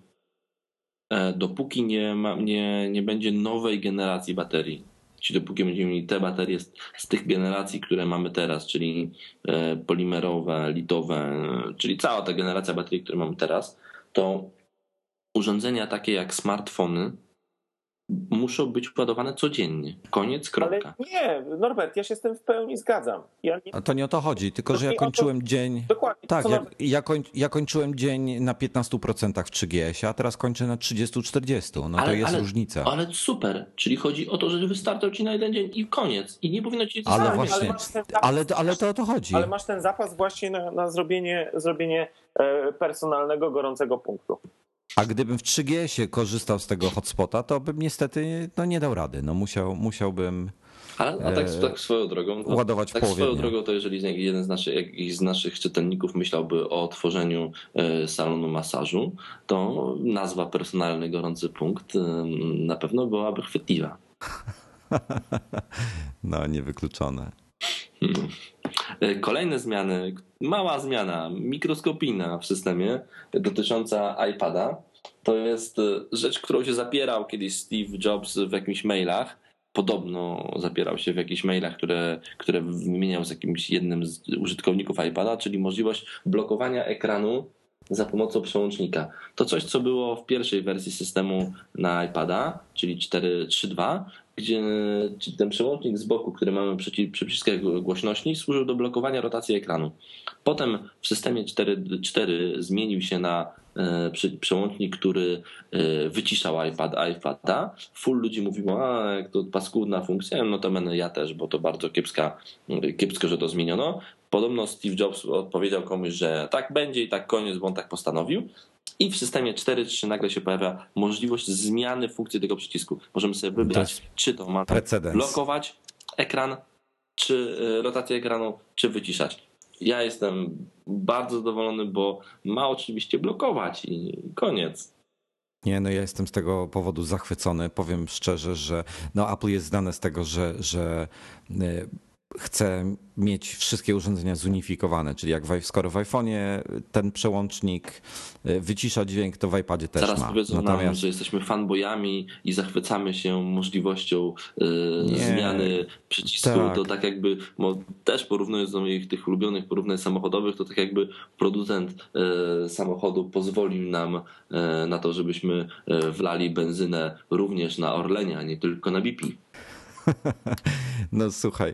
C: dopóki nie będzie nowej generacji baterii, czyli dopóki będziemy mieli te baterie z tych generacji, które mamy teraz, czyli polimerowe, litowe, czyli cała ta generacja baterii, które mamy teraz, to urządzenia takie jak smartfony muszą być ładowane codziennie. Koniec, kropka.
B: Ale nie, Norbert, ja się z tym w pełni zgadzam.
A: A to nie o to chodzi, tylko że ja kończyłem dzień...
B: Dokładnie.
A: Tak, ja kończyłem dzień na 15% w 3GS, a teraz kończę na 30-40. No to jest różnica.
C: Ale super, czyli chodzi o to, że wystarczył ci na jeden dzień i koniec. I nie powinno ci...
A: Ale właśnie, ale to o to chodzi.
B: Ale masz ten zapas właśnie na zrobienie personalnego, gorącego punktu.
A: A gdybym w 3GS korzystał z tego hotspota, to bym niestety nie dał rady. No musiałbym
C: a tak swoją drogą,
A: ładować
C: tak swoją drogą, to jeżeli jakiś z naszych czytelników myślałby o tworzeniu salonu masażu, to nazwa personalny gorący punkt na pewno byłaby chwytliwa.
A: No, niewykluczone.
C: Kolejne zmiany, mała zmiana, mikroskopijna w systemie dotycząca iPada. To jest rzecz, którą się zapierał kiedyś Steve Jobs w jakichś mailach. Podobno zapierał się w jakichś mailach, które wymieniał z jakimś jednym z użytkowników iPada, czyli możliwość blokowania ekranu za pomocą przełącznika. To coś, co było w pierwszej wersji systemu na iPada, czyli 4.3.2, gdzie ten przełącznik z boku, który mamy przy przycisku głośności, służył do blokowania rotacji ekranu. Potem w systemie 4.4 zmienił się na przełącznik, który wyciszał iPada. Full ludzi mówiło, jak to paskudna funkcja, no to ja też, bo to bardzo kiepsko, że to zmieniono. Podobno Steve Jobs odpowiedział komuś, że tak będzie i tak koniec, bo on tak postanowił. I w systemie 4.3 nagle się pojawia możliwość zmiany funkcji tego przycisku. Możemy sobie wybrać, czy to ma blokować ekran, czy rotację ekranu, czy wyciszać. Ja jestem bardzo zadowolony, bo ma oczywiście blokować i koniec.
A: Nie, no ja jestem z tego powodu zachwycony. Powiem szczerze, że Apple jest znane z tego, że chce mieć wszystkie urządzenia zunifikowane, czyli skoro w iPhone'ie ten przełącznik wycisza dźwięk, to w iPadzie też
C: Zaraz
A: ma.
C: Powiedzą nam, że jesteśmy fanboyami i zachwycamy się możliwością zmiany przycisku. Tak. To tak jakby, też porównując do moich tych ulubionych porównań samochodowych, to tak jakby producent samochodu pozwolił nam na to, żebyśmy wlali benzynę również na Orlenie, a nie tylko na BP.
A: No słuchaj,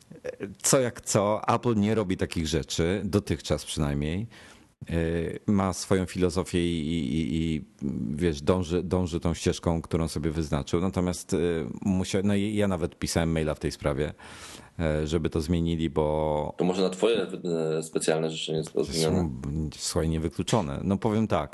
A: co jak co, Apple nie robi takich rzeczy, dotychczas przynajmniej. Ma swoją filozofię i wiesz, dąży tą ścieżką, którą sobie wyznaczył. Natomiast no i ja nawet pisałem maila w tej sprawie, żeby to zmienili, bo...
C: To może na twoje specjalne życzenie jest to zmienione?
A: Słuchaj, niewykluczone. No powiem tak,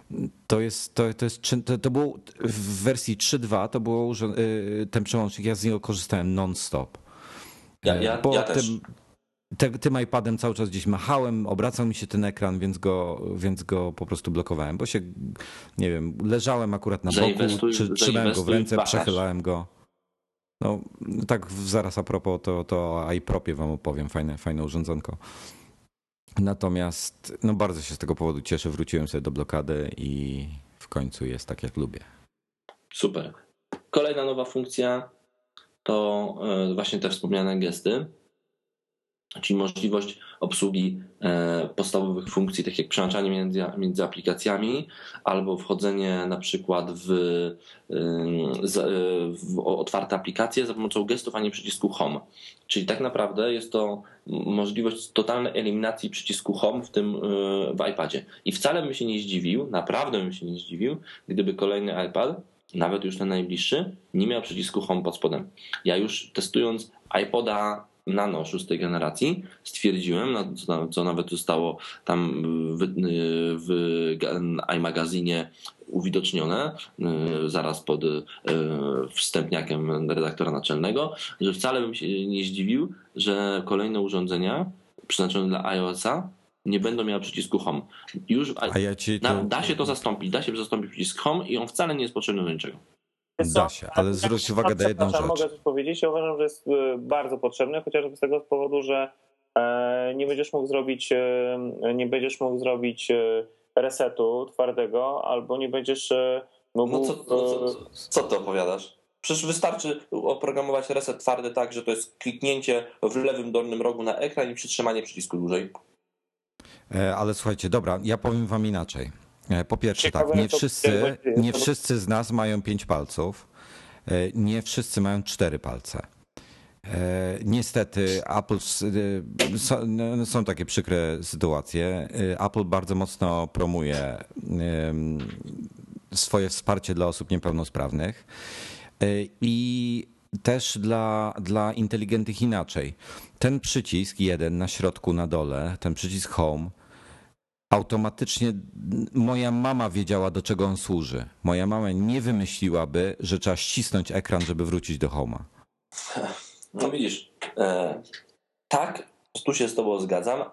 A: to było w wersji 3.2 to było ten przełącznik, ja z niego korzystałem non-stop.
C: Ja też.
A: Tym iPadem cały czas gdzieś machałem, obracał mi się ten ekran, więc go po prostu blokowałem, bo się, nie wiem, leżałem akurat na boku, trzymałem go w ręce, przechylałem go. No tak zaraz a propos, to o iPropie wam opowiem, fajne urządzonko. Natomiast no bardzo się z tego powodu cieszę, wróciłem sobie do blokady i w końcu jest tak jak lubię.
C: Super. Kolejna nowa funkcja to właśnie te wspomniane gesty, czyli możliwość obsługi podstawowych funkcji, tak jak przełączanie między aplikacjami albo wchodzenie na przykład w otwarte aplikacje za pomocą gestów, a nie przycisku Home. Czyli tak naprawdę jest to możliwość totalnej eliminacji przycisku Home w iPadzie. I wcale bym się nie zdziwił, naprawdę bym się nie zdziwił, gdyby kolejny iPad, nawet już ten najbliższy, nie miał przycisku Home pod spodem. Ja już testując iPoda Nano 6 generacji stwierdziłem, co nawet zostało tam w iMagazinie uwidocznione zaraz pod wstępniakiem redaktora naczelnego, że wcale bym się nie zdziwił, że kolejne urządzenia przeznaczone dla iOS-a nie będą miały przycisku Home. Da się to zastąpić. Da się zastąpić przycisk Home i on wcale nie jest potrzebny do niczego.
A: Da się, ale zwróć uwagę na jedną rzecz.
B: Mogę coś powiedzieć? Ja uważam, że jest bardzo potrzebny, chociażby z tego powodu, że nie będziesz mógł zrobić resetu twardego, albo nie będziesz mógł...
C: Co ty opowiadasz? Przecież wystarczy oprogramować reset twardy tak, że to jest kliknięcie w lewym dolnym rogu na ekran i przytrzymanie przycisku dłużej.
A: Ale słuchajcie, dobra, ja powiem wam inaczej. Po pierwsze tak, nie wszyscy z nas mają 5 palców, nie wszyscy mają 4 palce. Niestety są takie przykre sytuacje. Apple bardzo mocno promuje swoje wsparcie dla osób niepełnosprawnych i też dla inteligentnych inaczej. Ten przycisk jeden na środku, na dole, ten przycisk Home, automatycznie moja mama wiedziała, do czego on służy. Moja mama nie wymyśliłaby, że trzeba ścisnąć ekran, żeby wrócić do Home'a.
C: No widzisz, tak, tu się z tobą zgadzam,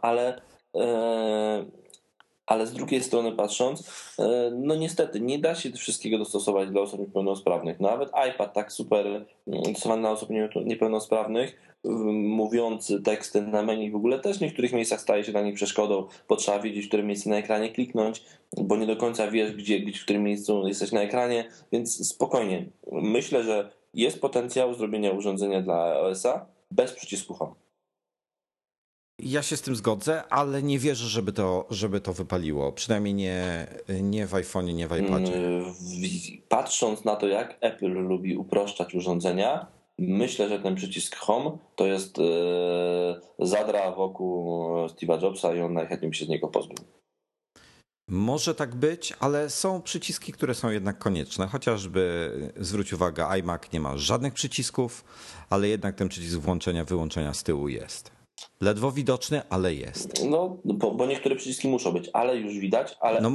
C: ale z drugiej strony patrząc, no niestety nie da się wszystkiego dostosować dla osób niepełnosprawnych. Nawet iPad tak super dostosowany dla osób niepełnosprawnych, mówiący teksty na menu w ogóle też w niektórych miejscach staje się dla nich przeszkodą, bo trzeba wiedzieć, w którym miejscu na ekranie kliknąć, bo nie do końca wiesz, w którym miejscu jesteś na ekranie, więc spokojnie. Myślę, że jest potencjał zrobienia urządzenia dla iOS-a bez przycisku Home.
A: Ja się z tym zgodzę, ale nie wierzę, żeby to wypaliło. Przynajmniej nie w iPhone'ie, nie w iPadzie.
C: Patrząc na to, jak Apple lubi uproszczać urządzenia, myślę, że ten przycisk Home to jest zadra wokół Steve'a Jobsa i on najchętniej by się z niego pozbył.
A: Może tak być, ale są przyciski, które są jednak konieczne. Chociażby zwróć uwagę, iMac nie ma żadnych przycisków, ale jednak ten przycisk włączenia, wyłączenia z tyłu jest. Ledwo widoczny, ale jest.
C: No, bo niektóre przyciski muszą być, ale już widać,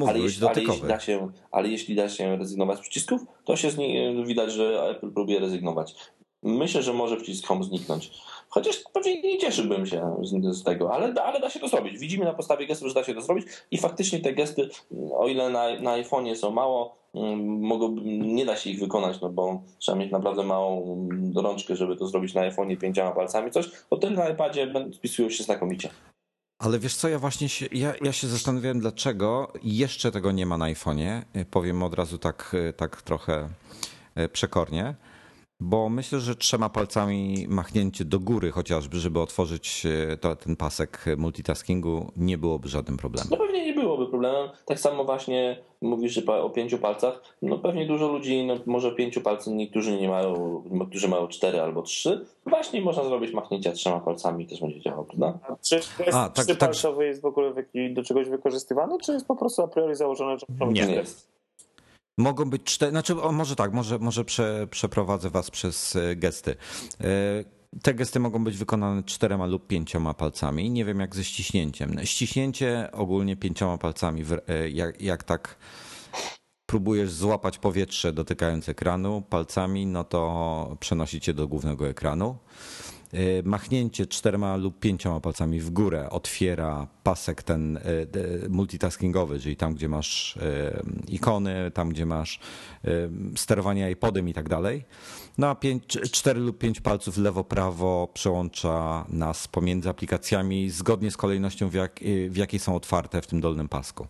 C: ale jeśli da się rezygnować z przycisków, to się widać, że Apple próbuje rezygnować. Myślę, że może przycisk Home zniknąć. Chociaż pewnie nie cieszyłbym się z tego, ale da się to zrobić. Widzimy na podstawie gestów, że da się to zrobić i faktycznie te gesty, o ile na iPhone'ie są mało, nie da się ich wykonać, no bo trzeba mieć naprawdę małą rączkę, żeby to zrobić na iPhone'ie 5 palcami coś, o tyle na iPadzie spisują się znakomicie.
A: Ale wiesz co, ja się zastanawiałem, dlaczego jeszcze tego nie ma na iPhone'ie. Powiem od razu tak trochę przekornie. Bo myślę, że 3 palcami machnięcie do góry chociażby, żeby otworzyć ten pasek multitaskingu, nie byłoby żadnym problemem.
C: No pewnie nie byłoby problemem. Tak samo właśnie mówisz o 5 palcach. No pewnie dużo ludzi, no może 5 palców, niektórzy nie mają, którzy mają 4 albo 3. Właśnie można zrobić machnięcia 3 palcami, też będzie działało, prawda?
B: A czy trzypalcowy jest w ogóle do czegoś wykorzystywany, czy jest po prostu a priori założone, że
A: nie jest? Mogą być 4, znaczy może tak, może przeprowadzę was przez gesty. Te gesty mogą być wykonane 4 lub 5 palcami. Nie wiem jak ze ściśnięciem. Ściśnięcie ogólnie 5 palcami, jak tak próbujesz złapać powietrze dotykając ekranu palcami, no to przenosicie do głównego ekranu. Machnięcie 4 lub 5 palcami w górę otwiera pasek ten multitaskingowy, czyli tam, gdzie masz ikony, tam, gdzie masz sterowanie iPodem i tak dalej. No a 4 lub 5 palców lewo-prawo przełącza nas pomiędzy aplikacjami zgodnie z kolejnością, w jakiej są otwarte w tym dolnym pasku.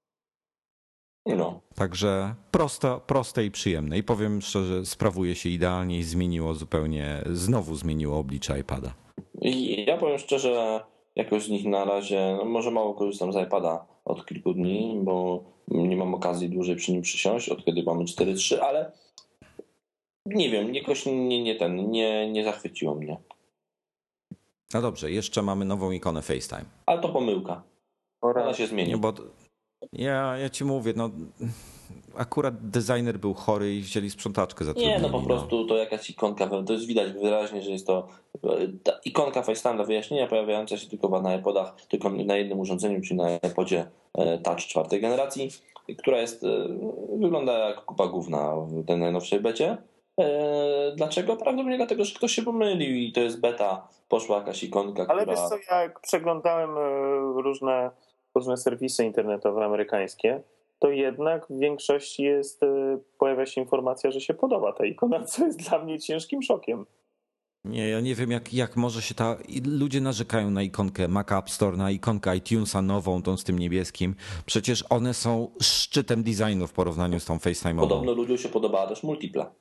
C: No.
A: Także proste i przyjemne. I powiem szczerze, sprawuje się idealnie i znowu zmieniło oblicze iPada.
C: I ja powiem szczerze, jakoś z nich na razie, no może mało korzystam z iPada od kilku dni, bo nie mam okazji dłużej przy nim przysiąść, od kiedy mamy 4.3, ale nie wiem, jakoś nie zachwyciło mnie.
A: No dobrze, jeszcze mamy nową ikonę FaceTime.
C: Ale to pomyłka. Ona się zmieni.
A: Nie, bo ja ci mówię, no akurat designer był chory i wzięli sprzątaczkę zatrudnili.
C: Nie, no po prostu to jakaś ikonka, to jest widać wyraźnie, że jest to ta ikonka FaceTime dla wyjaśnienia pojawiająca się tylko na iPodach, tylko na jednym urządzeniu, czyli na iPodzie Touch 4. generacji, która wygląda jak kupa gówna w tej najnowszej becie. Dlaczego? Prawdopodobnie dlatego, że ktoś się pomylił i to jest beta, poszła jakaś ikonka,
B: ale wiesz co, jak przeglądałem różne serwisy internetowe amerykańskie, to jednak w większości pojawia się informacja, że się podoba ta ikona, co jest dla mnie ciężkim szokiem.
A: Nie, ja nie wiem jak może się ludzie narzekają na ikonkę Mac App Store, na ikonkę iTunesa nową, tą z tym niebieskim. Przecież one są szczytem designu w porównaniu z tą FaceTime'ową.
C: Podobno ludziom się podobała też Multipla.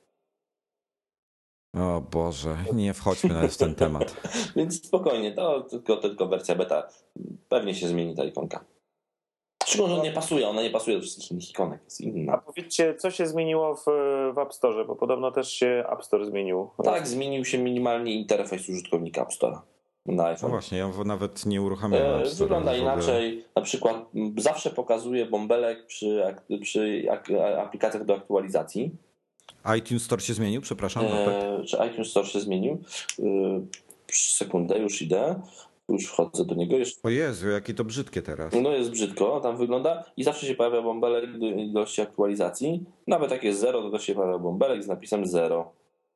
A: O Boże, nie wchodźmy nawet w ten temat.
C: Więc spokojnie, to tylko wersja beta. Pewnie się zmieni ta ikonka. Szczególnie, że ona nie pasuje do wszystkich innych ikonek. Jest inna.
B: A powiedzcie, co się zmieniło w App Store? Bo podobno też się App Store zmienił.
C: Tak, zmienił się minimalnie interfejs użytkownika App Store'a na iPhone.
A: No właśnie, ja nawet nie uruchamiałem App Store'a.
C: Wygląda inaczej. Na przykład zawsze pokazuje bąbelek przy aplikacjach do aktualizacji.
A: iTunes Store się zmienił? Przepraszam.
C: Czy iTunes Store się zmienił? Sekundę, już idę. Już wchodzę do niego.
A: O Jezu, jakie to brzydkie teraz.
C: No jest brzydko, tam wygląda i zawsze się pojawia bąbelek do ilości aktualizacji. Nawet jak jest 0, to też się pojawia bąbelek z napisem 0.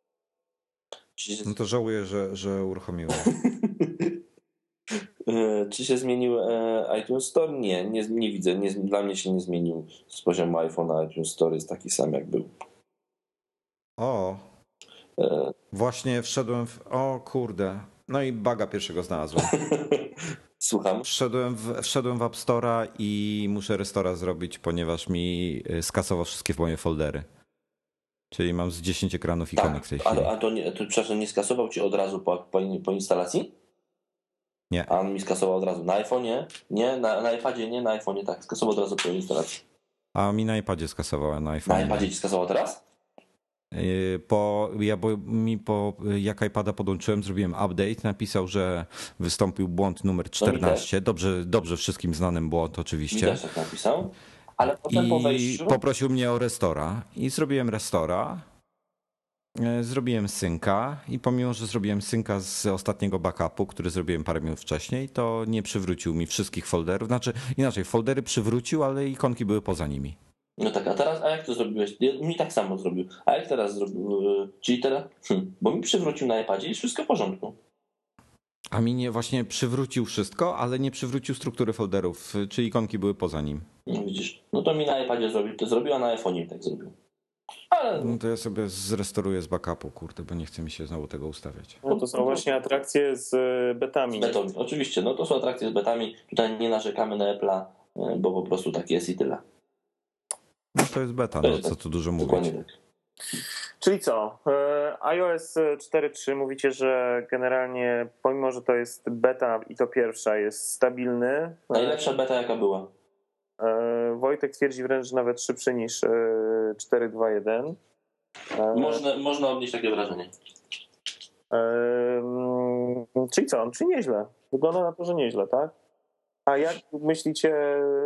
A: No to żałuję, że uruchomiłem.
C: Czy się zmienił iTunes Store? Nie widzę. Dla mnie się nie zmienił z poziomu iPhone'a. iTunes Store jest taki sam jak był.
A: O, właśnie wszedłem o kurde. No i baga pierwszego znalazłem.
C: Słucham.
A: Wszedłem w App Store'a i muszę restora zrobić, ponieważ mi skasował wszystkie moje foldery. Czyli mam z 10 ekranów ikonek w tej chwili.
C: A to przepraszam, nie skasował ci od razu po instalacji?
A: Nie.
C: A on mi skasował od razu na iPhone'ie? Nie, na iPadzie nie, na iPhone'ie tak. Skasował od razu po instalacji.
A: A mi na iPadzie skasował, na iPhone'ie.
C: Na iPadzie ci skasował teraz?
A: Jak iPada podłączyłem, zrobiłem update, napisał, że wystąpił błąd numer 14. Dobrze wszystkim znanym błąd oczywiście.
C: Mi też tak napisał. Ale potem po wejściu...
A: poprosił mnie o restora i zrobiłem restora. Zrobiłem synka i pomimo, że zrobiłem synka z ostatniego backupu, który zrobiłem parę minut wcześniej, to nie przywrócił mi wszystkich folderów. Znaczy inaczej, foldery przywrócił, ale ikonki były poza nimi.
C: No tak, a jak to zrobiłeś? Mi tak samo zrobił. A jak teraz zrobił? Czyli teraz? Bo mi przywrócił na iPadzie i jest wszystko w porządku.
A: A mi nie właśnie przywrócił wszystko, ale nie przywrócił struktury folderów, czyli ikonki były poza nim.
C: No widzisz, no to mi na iPadzie zrobił, a na iPhone'ie tak zrobił. Ale...
A: No to ja sobie zrestoruję z backupu, kurde, bo nie chce mi się znowu tego ustawiać.
B: No to są właśnie atrakcje z betami.
C: Oczywiście, no to są atrakcje z betami. Tutaj nie narzekamy na Apple'a, bo po prostu tak jest i tyle.
A: No to jest beta, no co tu dużo mówić.
C: Dokładnie tak.
B: Czyli co? iOS 4.3 mówicie, że generalnie pomimo, że to jest beta i to pierwsza, jest stabilny.
C: Najlepsza beta jaka była.
B: Wojtek twierdzi wręcz, że nawet szybszy niż 4.2.1.
C: Można odnieść takie wrażenie.
B: Czyli co? Czyli nieźle. Wygląda na to, że nieźle, tak? A jak myślicie,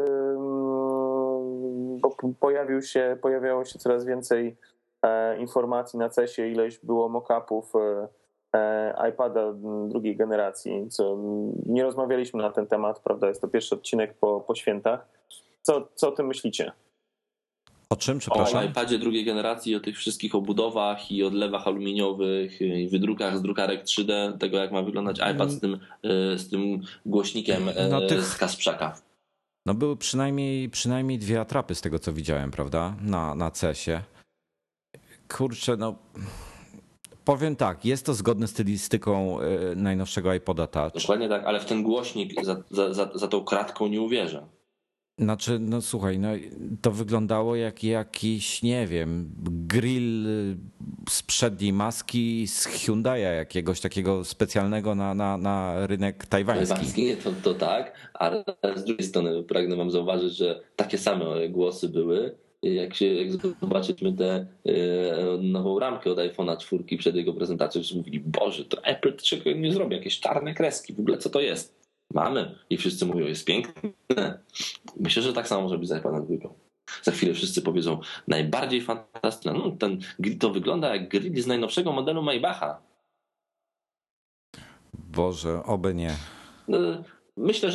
B: bo pojawiało się coraz więcej informacji na CES-ie, ileś było mock-upów iPada drugiej generacji, co nie rozmawialiśmy na ten temat, prawda? Jest to pierwszy odcinek po świętach. Co o tym myślicie?
A: O czym, przepraszam?
C: O iPadzie drugiej generacji, o tych wszystkich obudowach i odlewach aluminiowych i wydrukach z drukarek 3D, tego jak ma wyglądać iPad z tym głośnikiem z Kasprzaka.
A: No były przynajmniej dwie atrapy z tego co widziałem, prawda? Na CES-ie. Kurczę, no powiem tak, jest to zgodne z stylistyką najnowszego iPoda Touch.
C: Dokładnie tak, ale w ten głośnik za tą kratką nie uwierzę.
A: Znaczy, no słuchaj, no to wyglądało jak jakiś, nie wiem, grill z przedniej maski z Hyundai'a jakiegoś takiego specjalnego na rynek tajwański.
C: To tak, ale z drugiej strony pragnę wam zauważyć, że takie same głosy były, jak zobaczyliśmy tę nową ramkę od iPhone'a 4 przed jego prezentacją, że mówili, Boże, to Apple czego nie zrobi, jakieś czarne kreski, w ogóle co to jest? Mamy i wszyscy mówią, jest piękne. Myślę, że tak samo może być z iPadem 2. Za chwilę wszyscy powiedzą, najbardziej fantastyczne. No, ten grill to wygląda jak grill z najnowszego modelu Maybacha.
A: Boże, oby nie.
C: Myślę,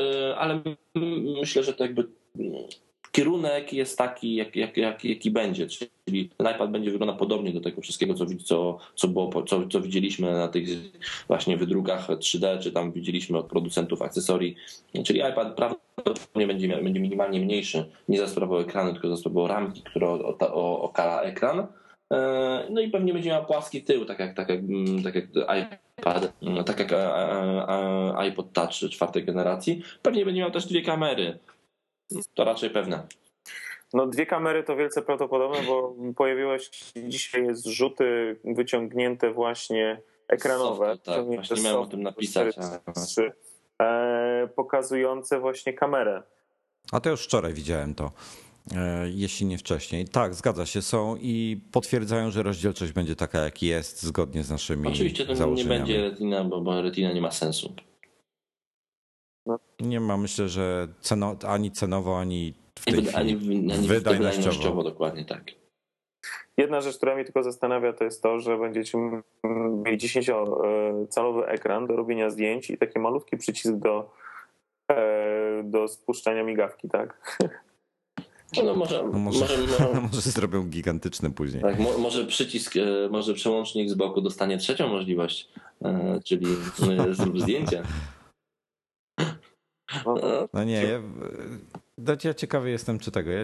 C: że to jakby kierunek jest taki, jaki będzie, czyli ten iPad będzie wyglądał podobnie do tego wszystkiego, co widzieliśmy na tych właśnie wydrukach 3D, czy tam widzieliśmy od producentów akcesorii, czyli iPad prawdopodobnie będzie minimalnie mniejszy, nie za sprawą ekranu, tylko za sprawą ramki, która okala ekran. No i pewnie będzie miał płaski tył, tak jak iPad, tak jak iPod Touch 4. generacji. Pewnie będzie miał też dwie kamery. To raczej pewne.
B: No 2 kamery to wielce prawdopodobne, bo pojawiły się dzisiaj zrzuty wyciągnięte właśnie ekranowe.
C: Tak, właśnie miałem o tym napisać.
B: Pokazujące właśnie kamerę.
A: A to już wczoraj widziałem to, jeśli nie wcześniej. Tak, zgadza się, są i potwierdzają, że rozdzielczość będzie taka, jak jest, zgodnie z naszymi
C: Oczywiście to
A: założeniami.
C: nie będzie Retina, bo Retina nie ma sensu.
A: Nie ma, myślę, że ani cenowo, ani w tej chwili
C: ani wydajnościowo. Dokładnie tak.
B: Jedna rzecz, która mnie tylko zastanawia, to jest to, że będziecie mieli 10-calowy ekran do robienia zdjęć i taki malutki przycisk do spuszczania migawki, tak?
C: No może
A: zrobią gigantyczny później.
C: Tak, może przycisk, może przełącznik z boku dostanie trzecią możliwość, czyli zrób zdjęcie.
A: No nie, ja ciekawy jestem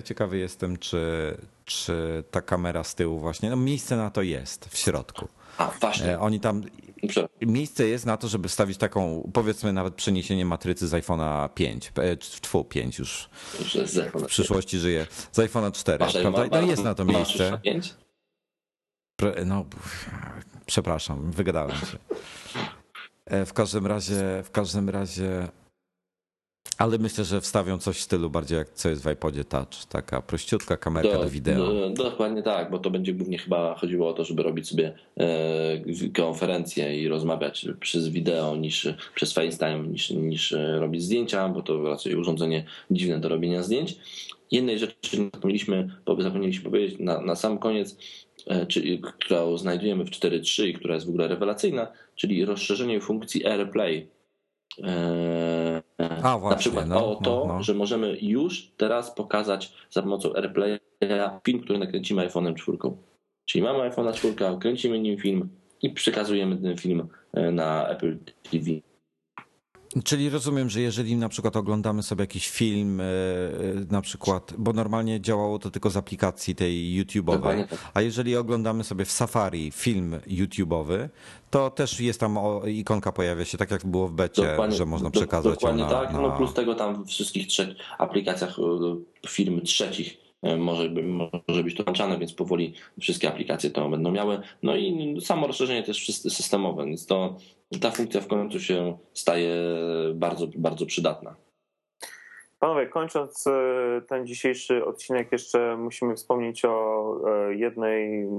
A: czy ta kamera z tyłu właśnie, no miejsce na to jest w środku.
C: A właśnie.
A: Oni tam, miejsce jest na to, żeby wstawić taką, powiedzmy nawet przeniesienie matrycy z iPhone'a 5 już w przyszłości żyje, z iPhone'a 4, prawda? No jest na to miejsce. No, przepraszam, wygadałem się. W każdym razie ale myślę, że wstawią coś w stylu bardziej jak co jest w iPodzie Touch. Taka prościutka kamerka do wideo.
C: Dokładnie tak, bo to będzie głównie chyba chodziło o to, żeby robić sobie konferencje i rozmawiać przez wideo niż przez FaceTime niż robić zdjęcia, bo to raczej urządzenie dziwne do robienia zdjęć. Jednej rzeczy zapomnieliśmy powiedzieć na sam koniec, którą znajdujemy w 4.3 i która jest w ogóle rewelacyjna, czyli rozszerzenie funkcji AirPlay.
A: Właśnie,
C: na przykład że możemy już teraz pokazać za pomocą AirPlaya film, który nakręcimy iPhone'em 4. Czyli mamy iPhone'a 4, kręcimy nim film i przekazujemy ten film na Apple TV.
A: Czyli rozumiem, że jeżeli na przykład oglądamy sobie jakiś film, na przykład, bo normalnie działało to tylko z aplikacji tej YouTube'owej, a jeżeli oglądamy sobie w Safari film YouTube'owy, to też jest tam ikonka pojawia się, tak jak było w becie, że można przekazać
C: dokładnie tak, no plus tego tam w wszystkich 3 aplikacjach firm trzecich może być to włączane, więc powoli wszystkie aplikacje to będą miały. No i samo rozszerzenie też systemowe, więc ta funkcja w końcu się staje bardzo, bardzo przydatna.
B: Panowie, kończąc ten dzisiejszy odcinek, jeszcze musimy wspomnieć o jednej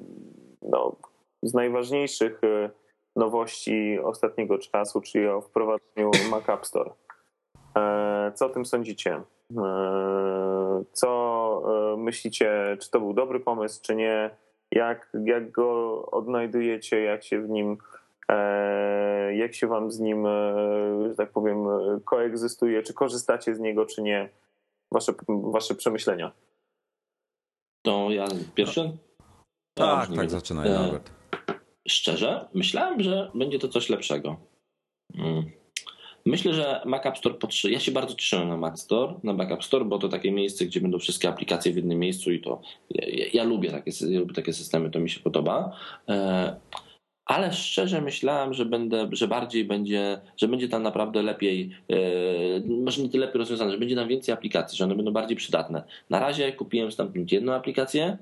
B: z najważniejszych nowości ostatniego czasu, czyli o wprowadzeniu Mac App Store. Co o tym sądzicie? Co myślicie, czy to był dobry pomysł, czy nie? Jak go odnajdujecie, jak się wam z nim, że tak powiem, koegzystuje, czy korzystacie z niego, czy nie? Wasze przemyślenia.
C: To ja pierwszy?
A: Tak, zaczynaj, Norbert.
C: Szczerze, myślałem, że będzie to coś lepszego. Myślę, że Mac App Store ja się bardzo cieszyłem na Mac Store, bo to takie miejsce, gdzie będą wszystkie aplikacje w jednym miejscu i to ja lubię takie systemy, to mi się podoba. Ale szczerze myślałem, że bardziej będzie tam naprawdę lepiej, może nie tyle lepiej rozwiązane, że będzie tam więcej aplikacji, że one będą bardziej przydatne. Na razie kupiłem stamtąd jedną aplikację.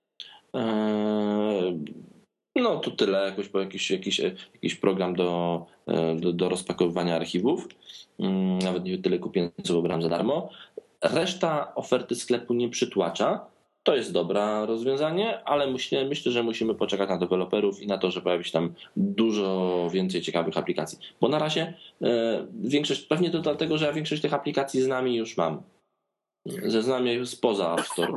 C: No to tyle, jakiś program do rozpakowywania archiwów. Nawet nie tyle kupiłem, co wybrałem za darmo. Reszta oferty sklepu nie przytłacza. To jest dobre rozwiązanie, ale myślę, że musimy poczekać na deweloperów i na to, że pojawi się tam dużo więcej ciekawych aplikacji. Bo na razie pewnie to dlatego, że ja większość tych aplikacji z nami już mam. Znam je spoza App Store.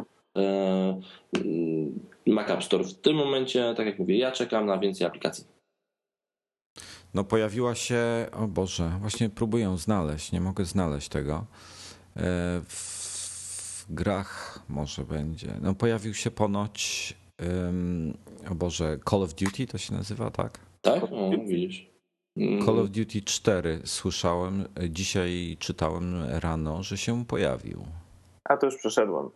C: Mac App Store w tym momencie, tak jak mówię, ja czekam na więcej aplikacji.
A: No pojawiła się, o Boże, właśnie próbuję znaleźć, nie mogę znaleźć tego. W grach może będzie. No pojawił się ponoć, o Boże, Call of Duty to się nazywa, tak?
C: Tak? O, widzisz.
A: Call of Duty 4 słyszałem, dzisiaj czytałem rano, że się pojawił.
B: A to już przeszedłem.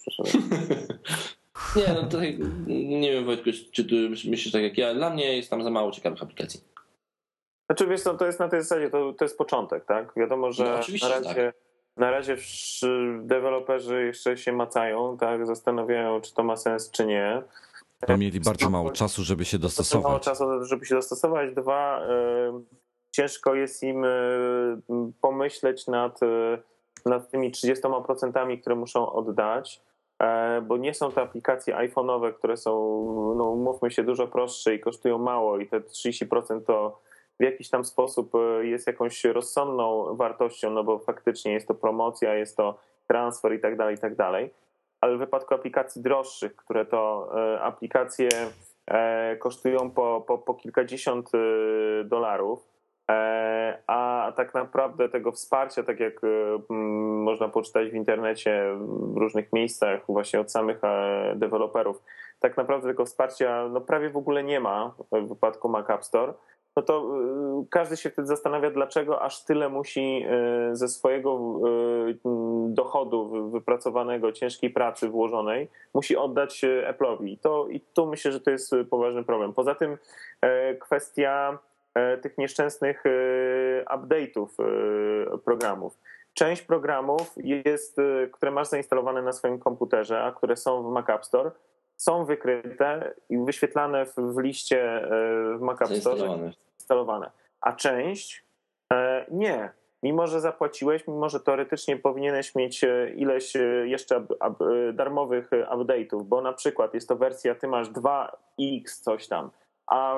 C: Nie, no tutaj nie wiem, Wojtku, czy ty myślisz tak jak ja. Dla mnie jest tam za mało ciekawych aplikacji.
B: Znaczy wiesz co, to jest na tej zasadzie, to jest początek, tak? Wiadomo, że na razie deweloperzy jeszcze się macają, tak? Zastanawiają, czy to ma sens, czy nie.
A: To mieli bardzo mało czasu, żeby się dostosować.
B: Mało czasu, żeby się dostosować. Dwa, ciężko jest im pomyśleć nad tymi 30%, które muszą oddać, bo nie są to aplikacje iPhone'owe, które są, no mówmy się, dużo prostsze i kosztują mało i te 30% to w jakiś tam sposób jest jakąś rozsądną wartością, no bo faktycznie jest to promocja, jest to transfer i tak dalej. Ale w wypadku aplikacji droższych, które to aplikacje kosztują po kilkadziesiąt dolarów, a tak naprawdę tego wsparcia, tak jak można poczytać w internecie w różnych miejscach właśnie od samych deweloperów, tak naprawdę tego wsparcia no prawie w ogóle nie ma w wypadku Mac App Store, no to każdy się wtedy zastanawia, dlaczego aż tyle musi ze swojego dochodu wypracowanego, ciężkiej pracy włożonej, musi oddać Apple'owi. I tu myślę, że to jest poważny problem. Poza tym kwestia tych nieszczęsnych update'ów programów. Część programów które masz zainstalowane na swoim komputerze, a które są w Mac App Store, są wykryte i wyświetlane w liście w Mac App Store instalowane, a część nie. Mimo że zapłaciłeś, mimo że teoretycznie powinieneś mieć ileś jeszcze darmowych update'ów, bo na przykład jest to wersja, ty masz 2x coś tam, a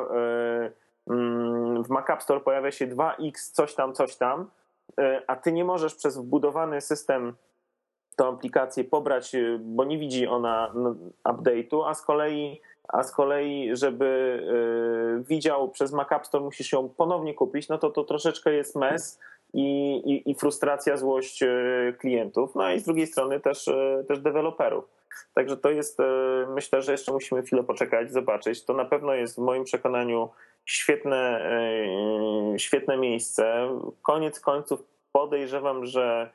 B: w Mac App Store pojawia się 2x coś tam, a ty nie możesz przez wbudowany system tą aplikację pobrać, bo nie widzi ona update'u, a z kolei żeby widział przez Mac App Store, musisz ją ponownie kupić, no to troszeczkę jest mess i frustracja, złość klientów, no i z drugiej strony też deweloperów. Także to jest, myślę, że jeszcze musimy chwilę poczekać, zobaczyć. To na pewno jest w moim przekonaniu świetne miejsce. Koniec końców podejrzewam, że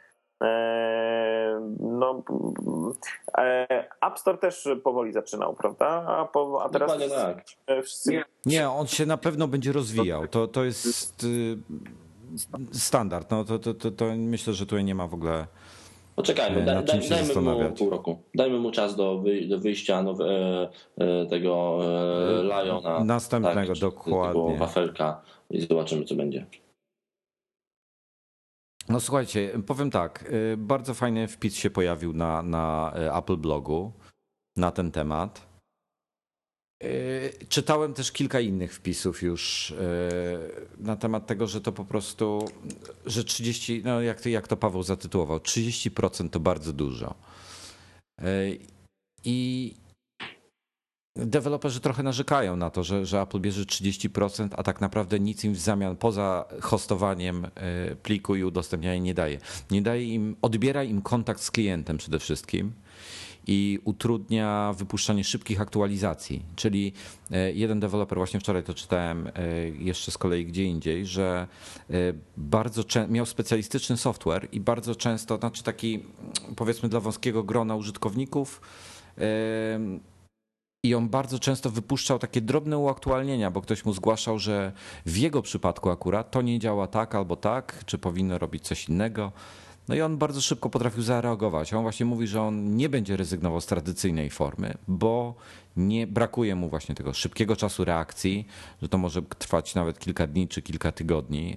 B: App Store też powoli zaczynał, prawda? A teraz
C: tak.
B: Wszyscy...
A: Nie, on się na pewno będzie rozwijał. To jest standard. No to myślę, że tutaj nie ma w ogóle
C: Poczekajmy,
A: nad czym się
C: dajmy mu
A: zastanawiać.
C: pół roku. Dajmy mu czas do wyjścia tego Liona.
A: Następnego,
C: tak,
A: dokładnie.
C: Tego wafelka i zobaczymy, co będzie.
A: No słuchajcie, powiem tak, bardzo fajny wpis się pojawił na Apple blogu na ten temat. Czytałem też kilka innych wpisów już na temat tego, że to po prostu, że 30, no jak to Paweł zatytułował, 30% to bardzo dużo. I deweloperzy trochę narzekają na to, że Apple bierze 30%, a tak naprawdę nic im w zamian poza hostowaniem pliku i udostępnianiem nie daje. Nie daje im, odbiera im kontakt z klientem przede wszystkim i utrudnia wypuszczanie szybkich aktualizacji. Czyli jeden deweloper, właśnie wczoraj to czytałem jeszcze z kolei gdzie indziej, że bardzo miał specjalistyczny software i bardzo często, znaczy taki powiedzmy dla wąskiego grona użytkowników, i on bardzo często wypuszczał takie drobne uaktualnienia, bo ktoś mu zgłaszał, że w jego przypadku akurat to nie działa tak albo tak, czy powinno robić coś innego. No i on bardzo szybko potrafił zareagować. On właśnie mówi, że on nie będzie rezygnował z tradycyjnej formy, bo nie brakuje mu właśnie tego szybkiego czasu reakcji, że to może trwać nawet kilka dni czy kilka tygodni.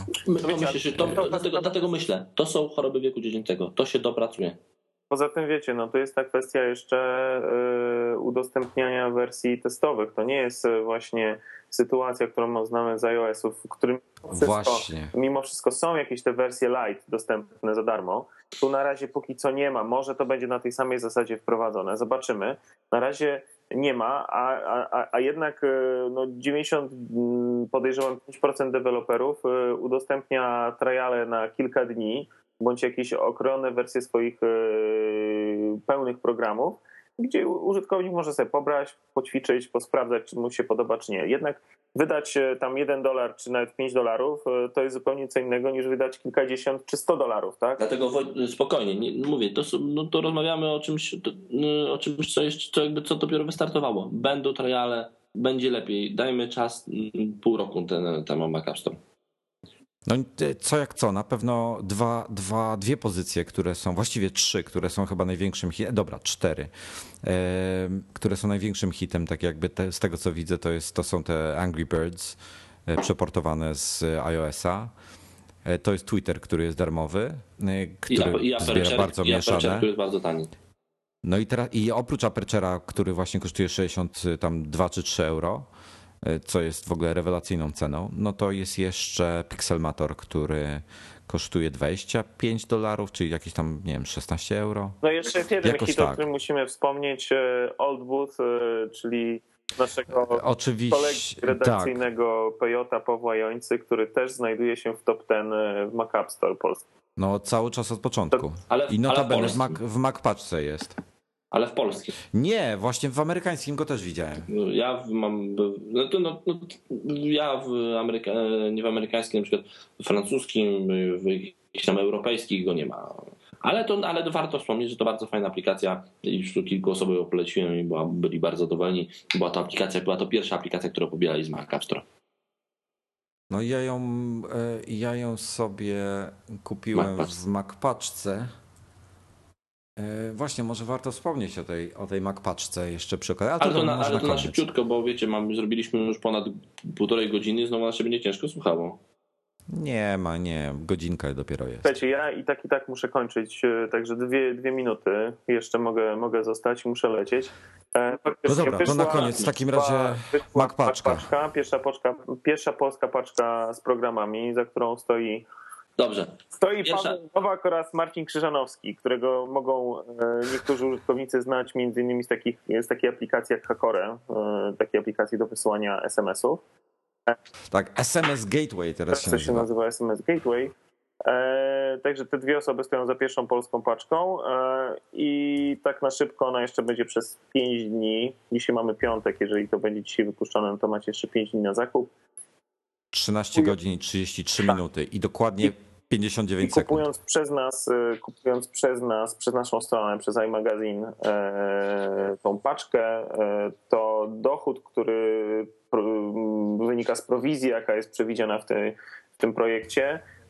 C: Dlatego myślę, to są choroby wieku dziecięcego, to się dopracuje.
B: Poza tym wiecie, no to jest ta kwestia jeszcze udostępniania wersji testowych. To nie jest właśnie sytuacja, którą znamy z iOS-ów, w którym mimo wszystko są jakieś te wersje light dostępne za darmo. Tu na razie póki co nie ma. Może to będzie na tej samej zasadzie wprowadzone. Zobaczymy. Na razie nie ma, a jednak no 90, podejrzewam 5% deweloperów udostępnia triale na kilka dni, bądź jakieś okrojone wersje swoich pełnych programów, gdzie użytkownik może sobie pobrać, poćwiczyć, posprawdzać, czy mu się podoba, czy nie. Jednak wydać tam $1 czy nawet $5 to jest zupełnie co innego niż wydać kilkadziesiąt czy $100, tak?
C: Dlatego spokojnie, mówię, to rozmawiamy o czymś, co dopiero wystartowało. Będą triale, będzie lepiej. Dajmy czas, pół roku temu Mac App Store.
A: No co jak co, na pewno dwie pozycje, które są, właściwie trzy, które są chyba największym hitem, dobra, cztery, które są największym hitem, tak jakby z tego co widzę, to są te Angry Birds przeportowane z iOS-a. To jest Twitter, który jest darmowy, który zbiera bardzo mieszane.
C: Który jest bardzo tani.
A: No i oprócz Aperture'a, który właśnie kosztuje 62 czy 3 euro, co jest w ogóle rewelacyjną ceną, no to jest jeszcze Pixelmator, który kosztuje $25, czyli jakieś tam, nie wiem, 16 euro.
B: No jeszcze jest jeden hit, o którym musimy wspomnieć, Old Booth, czyli naszego kolegi redakcyjnego Pejota Pawła Jońcy, który też znajduje się w top 10 w Mac App Store Polski.
A: No cały czas od początku. I notabene w MacPaczce jest.
C: Ale w polskim.
A: Nie, właśnie w amerykańskim go też widziałem.
C: Ja mam. Nie w amerykańskim, na przykład w francuskim, w jakichś tam europejskich go nie ma. Ale warto wspomnieć, że to bardzo fajna aplikacja i już tu kilku osób ją poleciłem i byli bardzo zadowoleni. Była to pierwsza aplikacja, którą pobierali z Mac App Store.
A: No ja ją sobie kupiłem w MacPaczce. Właśnie, może warto wspomnieć o tej MacPaczce jeszcze przy okazji.
C: Ale to na szybciutko, bo wiecie, zrobiliśmy już ponad 1,5 godziny, znowu na siebie nie ciężko słuchało.
A: Nie, godzinka dopiero jest.
B: Słuchajcie, ja i tak muszę kończyć, także 2 minuty jeszcze mogę zostać, muszę lecieć.
A: No dobra, to na koniec w takim razie MacPaczka.
B: Pierwsza polska paczka z programami, za którą stoi Paweł Nowak oraz Marcin Krzyżanowski, którego mogą niektórzy użytkownicy znać między innymi z takiej aplikacji jak Hakore, takiej aplikacji do wysyłania SMS-ów.
A: Tak, SMS Gateway teraz się
B: nazywa SMS Gateway. Także te dwie osoby stoją za pierwszą polską paczką i tak na szybko ona jeszcze będzie przez 5 dni. Dzisiaj mamy piątek, jeżeli to będzie dzisiaj wypuszczone, no to macie jeszcze 5 dni na zakup.
A: 13 godzin i 33 minuty i dokładnie 59 sekund.
B: Kupując przez naszą stronę, przez iMagazine tą paczkę, to dochód, który wynika z prowizji, jaka jest przewidziana w tym projekcie,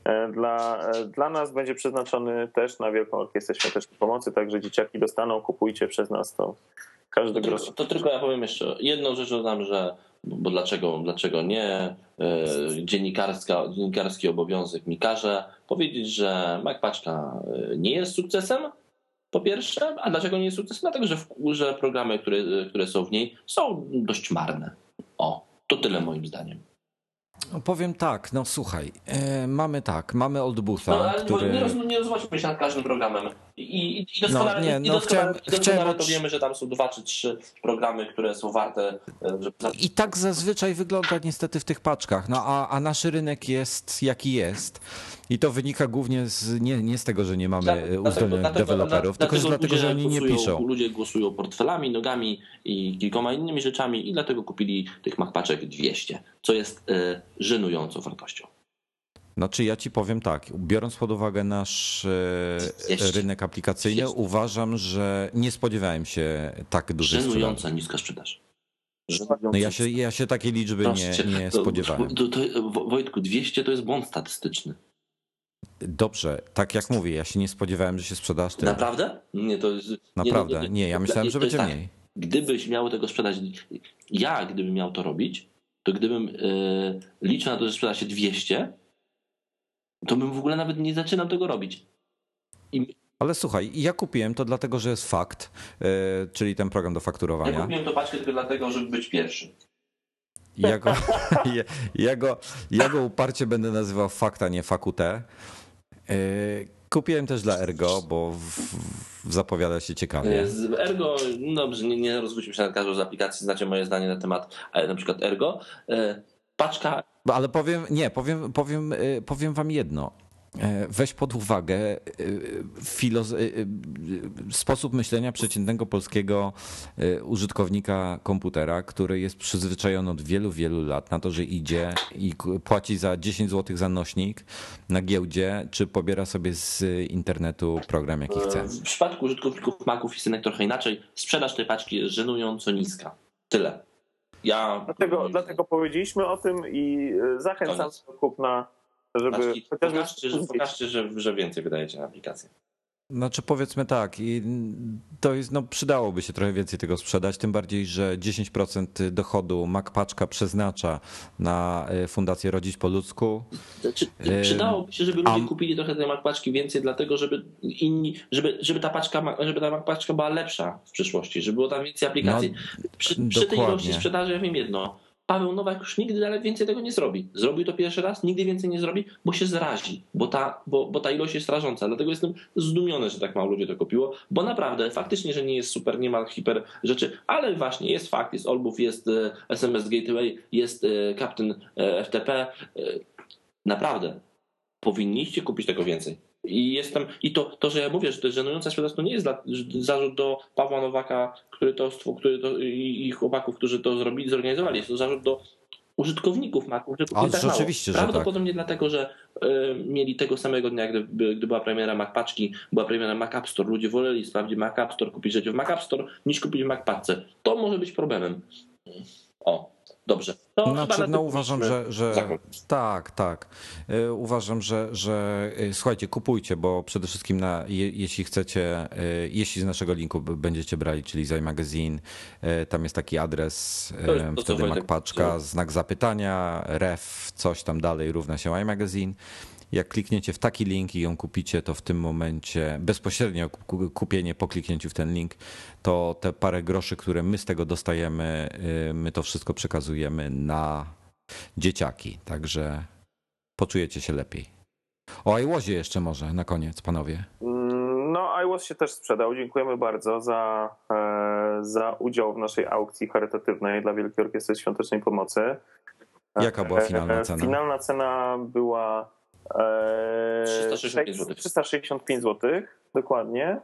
B: Dla nas będzie przeznaczony też na Wielką Orkiestrę Świątecznej Pomocy, także dzieciaki dostaną, kupujcie przez nas to. Każdy grosz.
C: To tylko ja powiem jeszcze jedną rzecz, dodam, że bo dlaczego nie? Dziennikarski obowiązek mi każe powiedzieć, że MacPaczka nie jest sukcesem, po pierwsze, a dlaczego nie jest sukcesem? Dlatego, że programy, które są w niej, są dość marne. To tyle moim zdaniem.
A: No, powiem tak, no słuchaj, mamy Oldbootha, który...
C: Nie rozmawiamy się nad każdym programem i
A: chciałem
C: to wiemy, że tam są 2 czy 3 programy, które są warte, żeby...
A: I tak zazwyczaj wygląda niestety w tych paczkach, no a nasz rynek jest jaki jest i to wynika głównie nie z tego, że nie mamy uzdolnionych deweloperów, tylko dlatego, że oni nie piszą.
C: Ludzie głosują portfelami, nogami i kilkoma innymi rzeczami i dlatego kupili tych MacPaczek 200, co jest żenującą wartością.
A: Znaczy ja ci powiem tak, biorąc pod uwagę nasz rynek aplikacyjny, uważam, że nie spodziewałem się tak dużej sprzedaży.
C: Żenująca niska sprzedaż.
A: No ja się takiej liczby nie spodziewałem.
C: Wojtku, 200 to jest błąd statystyczny.
A: Dobrze, tak jak mówię, ja się nie spodziewałem, że się sprzedasz tyle.
C: Naprawdę? Nie, to jest...
A: Naprawdę, nie, ja myślałem, że będzie mniej.
C: Gdybyś miał tego sprzedać, gdybym miał to robić, to gdybym liczył na to, że sprzeda się 200, to bym w ogóle nawet nie zaczynał tego robić.
A: Ale słuchaj, ja kupiłem to dlatego, że jest Fakt, czyli ten program do fakturowania.
C: Ja kupiłem to paczkę tylko dlatego, żeby być pierwszy.
A: Ja go uparcie będę nazywał Fakt, a nie Fakutę. Kupiłem też dla Ergo, bo zapowiada się ciekawie.
C: Z Ergo, dobrze, nie rozwójmy się nad każdą z aplikacji, znacie moje zdanie na temat na przykład Ergo. Paczka...
A: Ale powiem wam jedno. Weź pod uwagę sposób myślenia przeciętnego polskiego użytkownika komputera, który jest przyzwyczajony od wielu, wielu lat na to, że idzie i płaci za 10 zł za nośnik na giełdzie, czy pobiera sobie z internetu program, jaki chce.
C: W przypadku użytkowników Maców jest jednak trochę inaczej. Sprzedaż tej paczki jest żenująco niska. Tyle.
B: Dlatego powiedzieliśmy o tym i zachęcam do kupna, żeby
C: pokażcie, że więcej wydajecie na aplikację.
A: Znaczy powiedzmy tak, i to jest, przydałoby się trochę więcej tego sprzedać, tym bardziej, że 10% dochodu MacPaczka przeznacza na Fundację Rodzić po ludzku.
C: Przydałoby się, żeby ludzie kupili trochę tej MacPaczki więcej, dlatego żeby ta MacPaczka była lepsza w przyszłości, żeby było tam więcej aplikacji. Przy tej ilości sprzedaży ja wiem jedno. Paweł Nowak już nigdy dalej więcej tego nie zrobi. Zrobił to pierwszy raz, nigdy więcej nie zrobi, bo się zrazi, bo ta ilość jest rażąca. Dlatego jestem zdumiony, że tak mało ludzi to kupiło, bo naprawdę, faktycznie, że nie jest super, nie ma hiper rzeczy, ale właśnie jest Fakt, jest Oldboot, jest SMS Gateway, jest Captain FTP. Naprawdę, powinniście kupić tego więcej. I to, że ja mówię, że to jest żenująca sprzedaż, to nie jest zarzut do Pawła Nowaka, i chłopaków, którzy to zorganizowali. Jest to zarzut do użytkowników Maców, że kupili tak mało. Prawdopodobnie dlatego, że mieli tego samego dnia, gdy była premiera MacPaczki, była premiera Mac App Store. Ludzie woleli sprawdzić Mac App Store, kupić rzeczy w Mac App Store, niż kupić w MacPaczce. To może być problemem. Dobrze.
A: Uważam, że tak. Uważam, że słuchajcie, kupujcie, bo przede wszystkim jeśli chcecie, jeśli z naszego linku będziecie brali, czyli z iMagazine, tam jest taki adres, wtedy MacPaczka, znak zapytania, ref, coś tam dalej równa się iMagazine. Jak klikniecie w taki link i ją kupicie, to w tym momencie bezpośrednio kupienie po kliknięciu w ten link, to te parę groszy, które my z tego dostajemy, my to wszystko przekazujemy na dzieciaki. Także poczujecie się lepiej. O iWasie jeszcze może na koniec, panowie.
B: No, iWas się też sprzedał. Dziękujemy bardzo za udział w naszej aukcji charytatywnej dla Wielkiej Orkiestry Świątecznej Pomocy.
A: Jaka była finalna cena?
B: Finalna cena była 365 zł, dokładnie.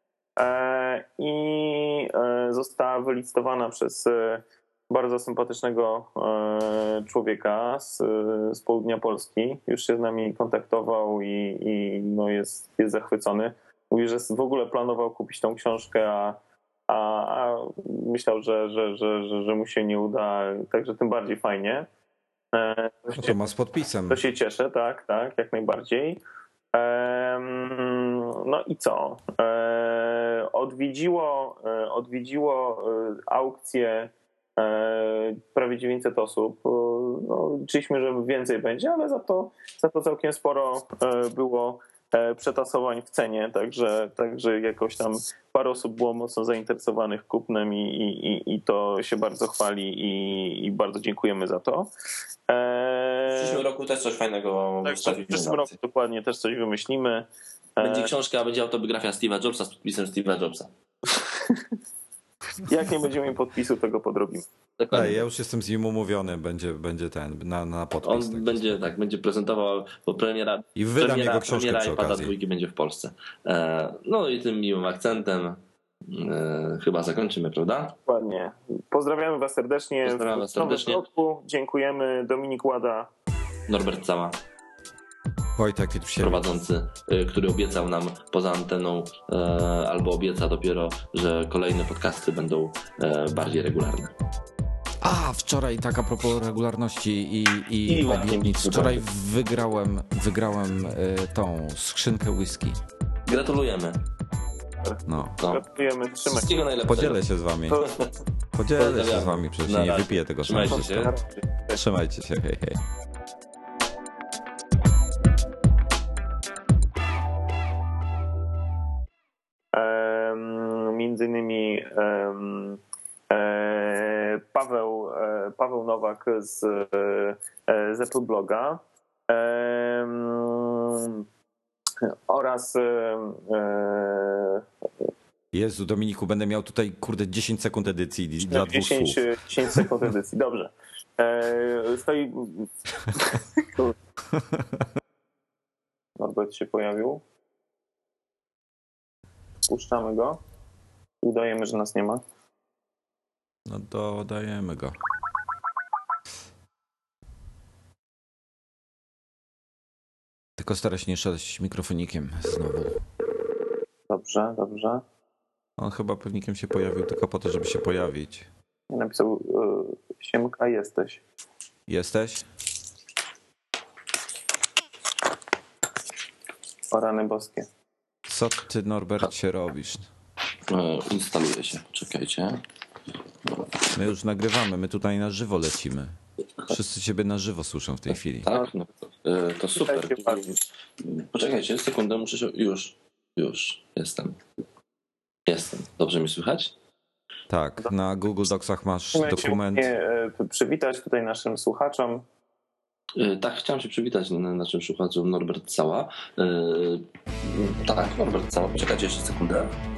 B: I została wylicytowana przez bardzo sympatycznego człowieka z południa Polski. Już się z nami kontaktował i jest zachwycony. Mówi, że w ogóle planował kupić tą książkę, a myślał, że mu się nie uda, także tym bardziej fajnie.
A: No to ma z podpisem.
B: To się cieszę, tak, jak najbardziej. No i co? Odwiedziło aukcję prawie 900 osób. No, liczyliśmy, że więcej będzie, ale za to całkiem sporo było przetasowań w cenie, także jakoś tam parę osób było mocno zainteresowanych kupnem i to się bardzo chwali i bardzo dziękujemy za to.
C: W przyszłym roku też coś fajnego
B: wystawimy. W przyszłym roku dokładnie też coś wymyślimy.
C: Będzie książka, będzie autobiografia Steve'a Jobsa z podpisem Steve'a Jobsa.
B: Jak nie będziemy mieli podpisu, to go podrobimy.
A: Ja już jestem z nim umówiony, będzie ten na podpis.
C: On będzie prezentował, bo premiera
A: i wydam jego książkę przy
C: iPada
A: okazji.
C: 2 będzie w Polsce. No i tym miłym akcentem chyba zakończymy, prawda?
B: Dokładnie. Pozdrawiamy was serdecznie.
C: Pozdrawiam was serdecznie.
B: Dziękujemy. Dominik Łada.
C: Norbert Cała.
A: Wojtek Witwsiewicz.
C: Prowadzący, który obiecał nam poza anteną, albo obieca dopiero, że kolejne podcasty będą bardziej regularne.
A: A, wczoraj tak a propos regularności i obietnic. Wczoraj wygrałem tą skrzynkę whisky.
C: Gratulujemy.
B: No. Gratulujemy.
C: Wszystkiego najlepszego.
A: Podzielę się z wami. Podzielę się z wami, przecież nie wypiję tego.
C: Trzymajcie się.
A: Trzymajcie się, hej, hej.
B: Między innymi Paweł Nowak z Apple Bloga oraz
A: Jezu, Dominiku, będę miał tutaj, 10 sekund edycji dla 2 słów.
B: 10 sekund edycji, dobrze. Stoi... Norbert się pojawił. Puszczamy go. Udajemy, że nas nie ma.
A: No dodajemy go. Tylko staraj się nie szaleć mikrofonikiem znowu.
B: Dobrze.
A: On chyba pewnikiem się pojawił tylko po to, żeby się pojawić.
B: Napisał Siemka, jesteś.
A: Jesteś?
B: O rany boskie.
A: Co ty, Norbercie, robisz?
C: Instaluje się, czekajcie.
A: My już nagrywamy, my tutaj na żywo lecimy. Wszyscy ciebie na żywo słyszą w tej chwili.
C: Tak? No, to super. Poczekajcie, sekundę, muszę się... Już, jestem. Dobrze mi słychać?
A: Tak, na Google Docsach masz dokument.
B: Przywitać tutaj naszym słuchaczom.
C: Tak, chciałem się przywitać naszym słuchaczom. Norbert Cała. Tak, Norbert Cała. Poczekajcie jeszcze sekundę.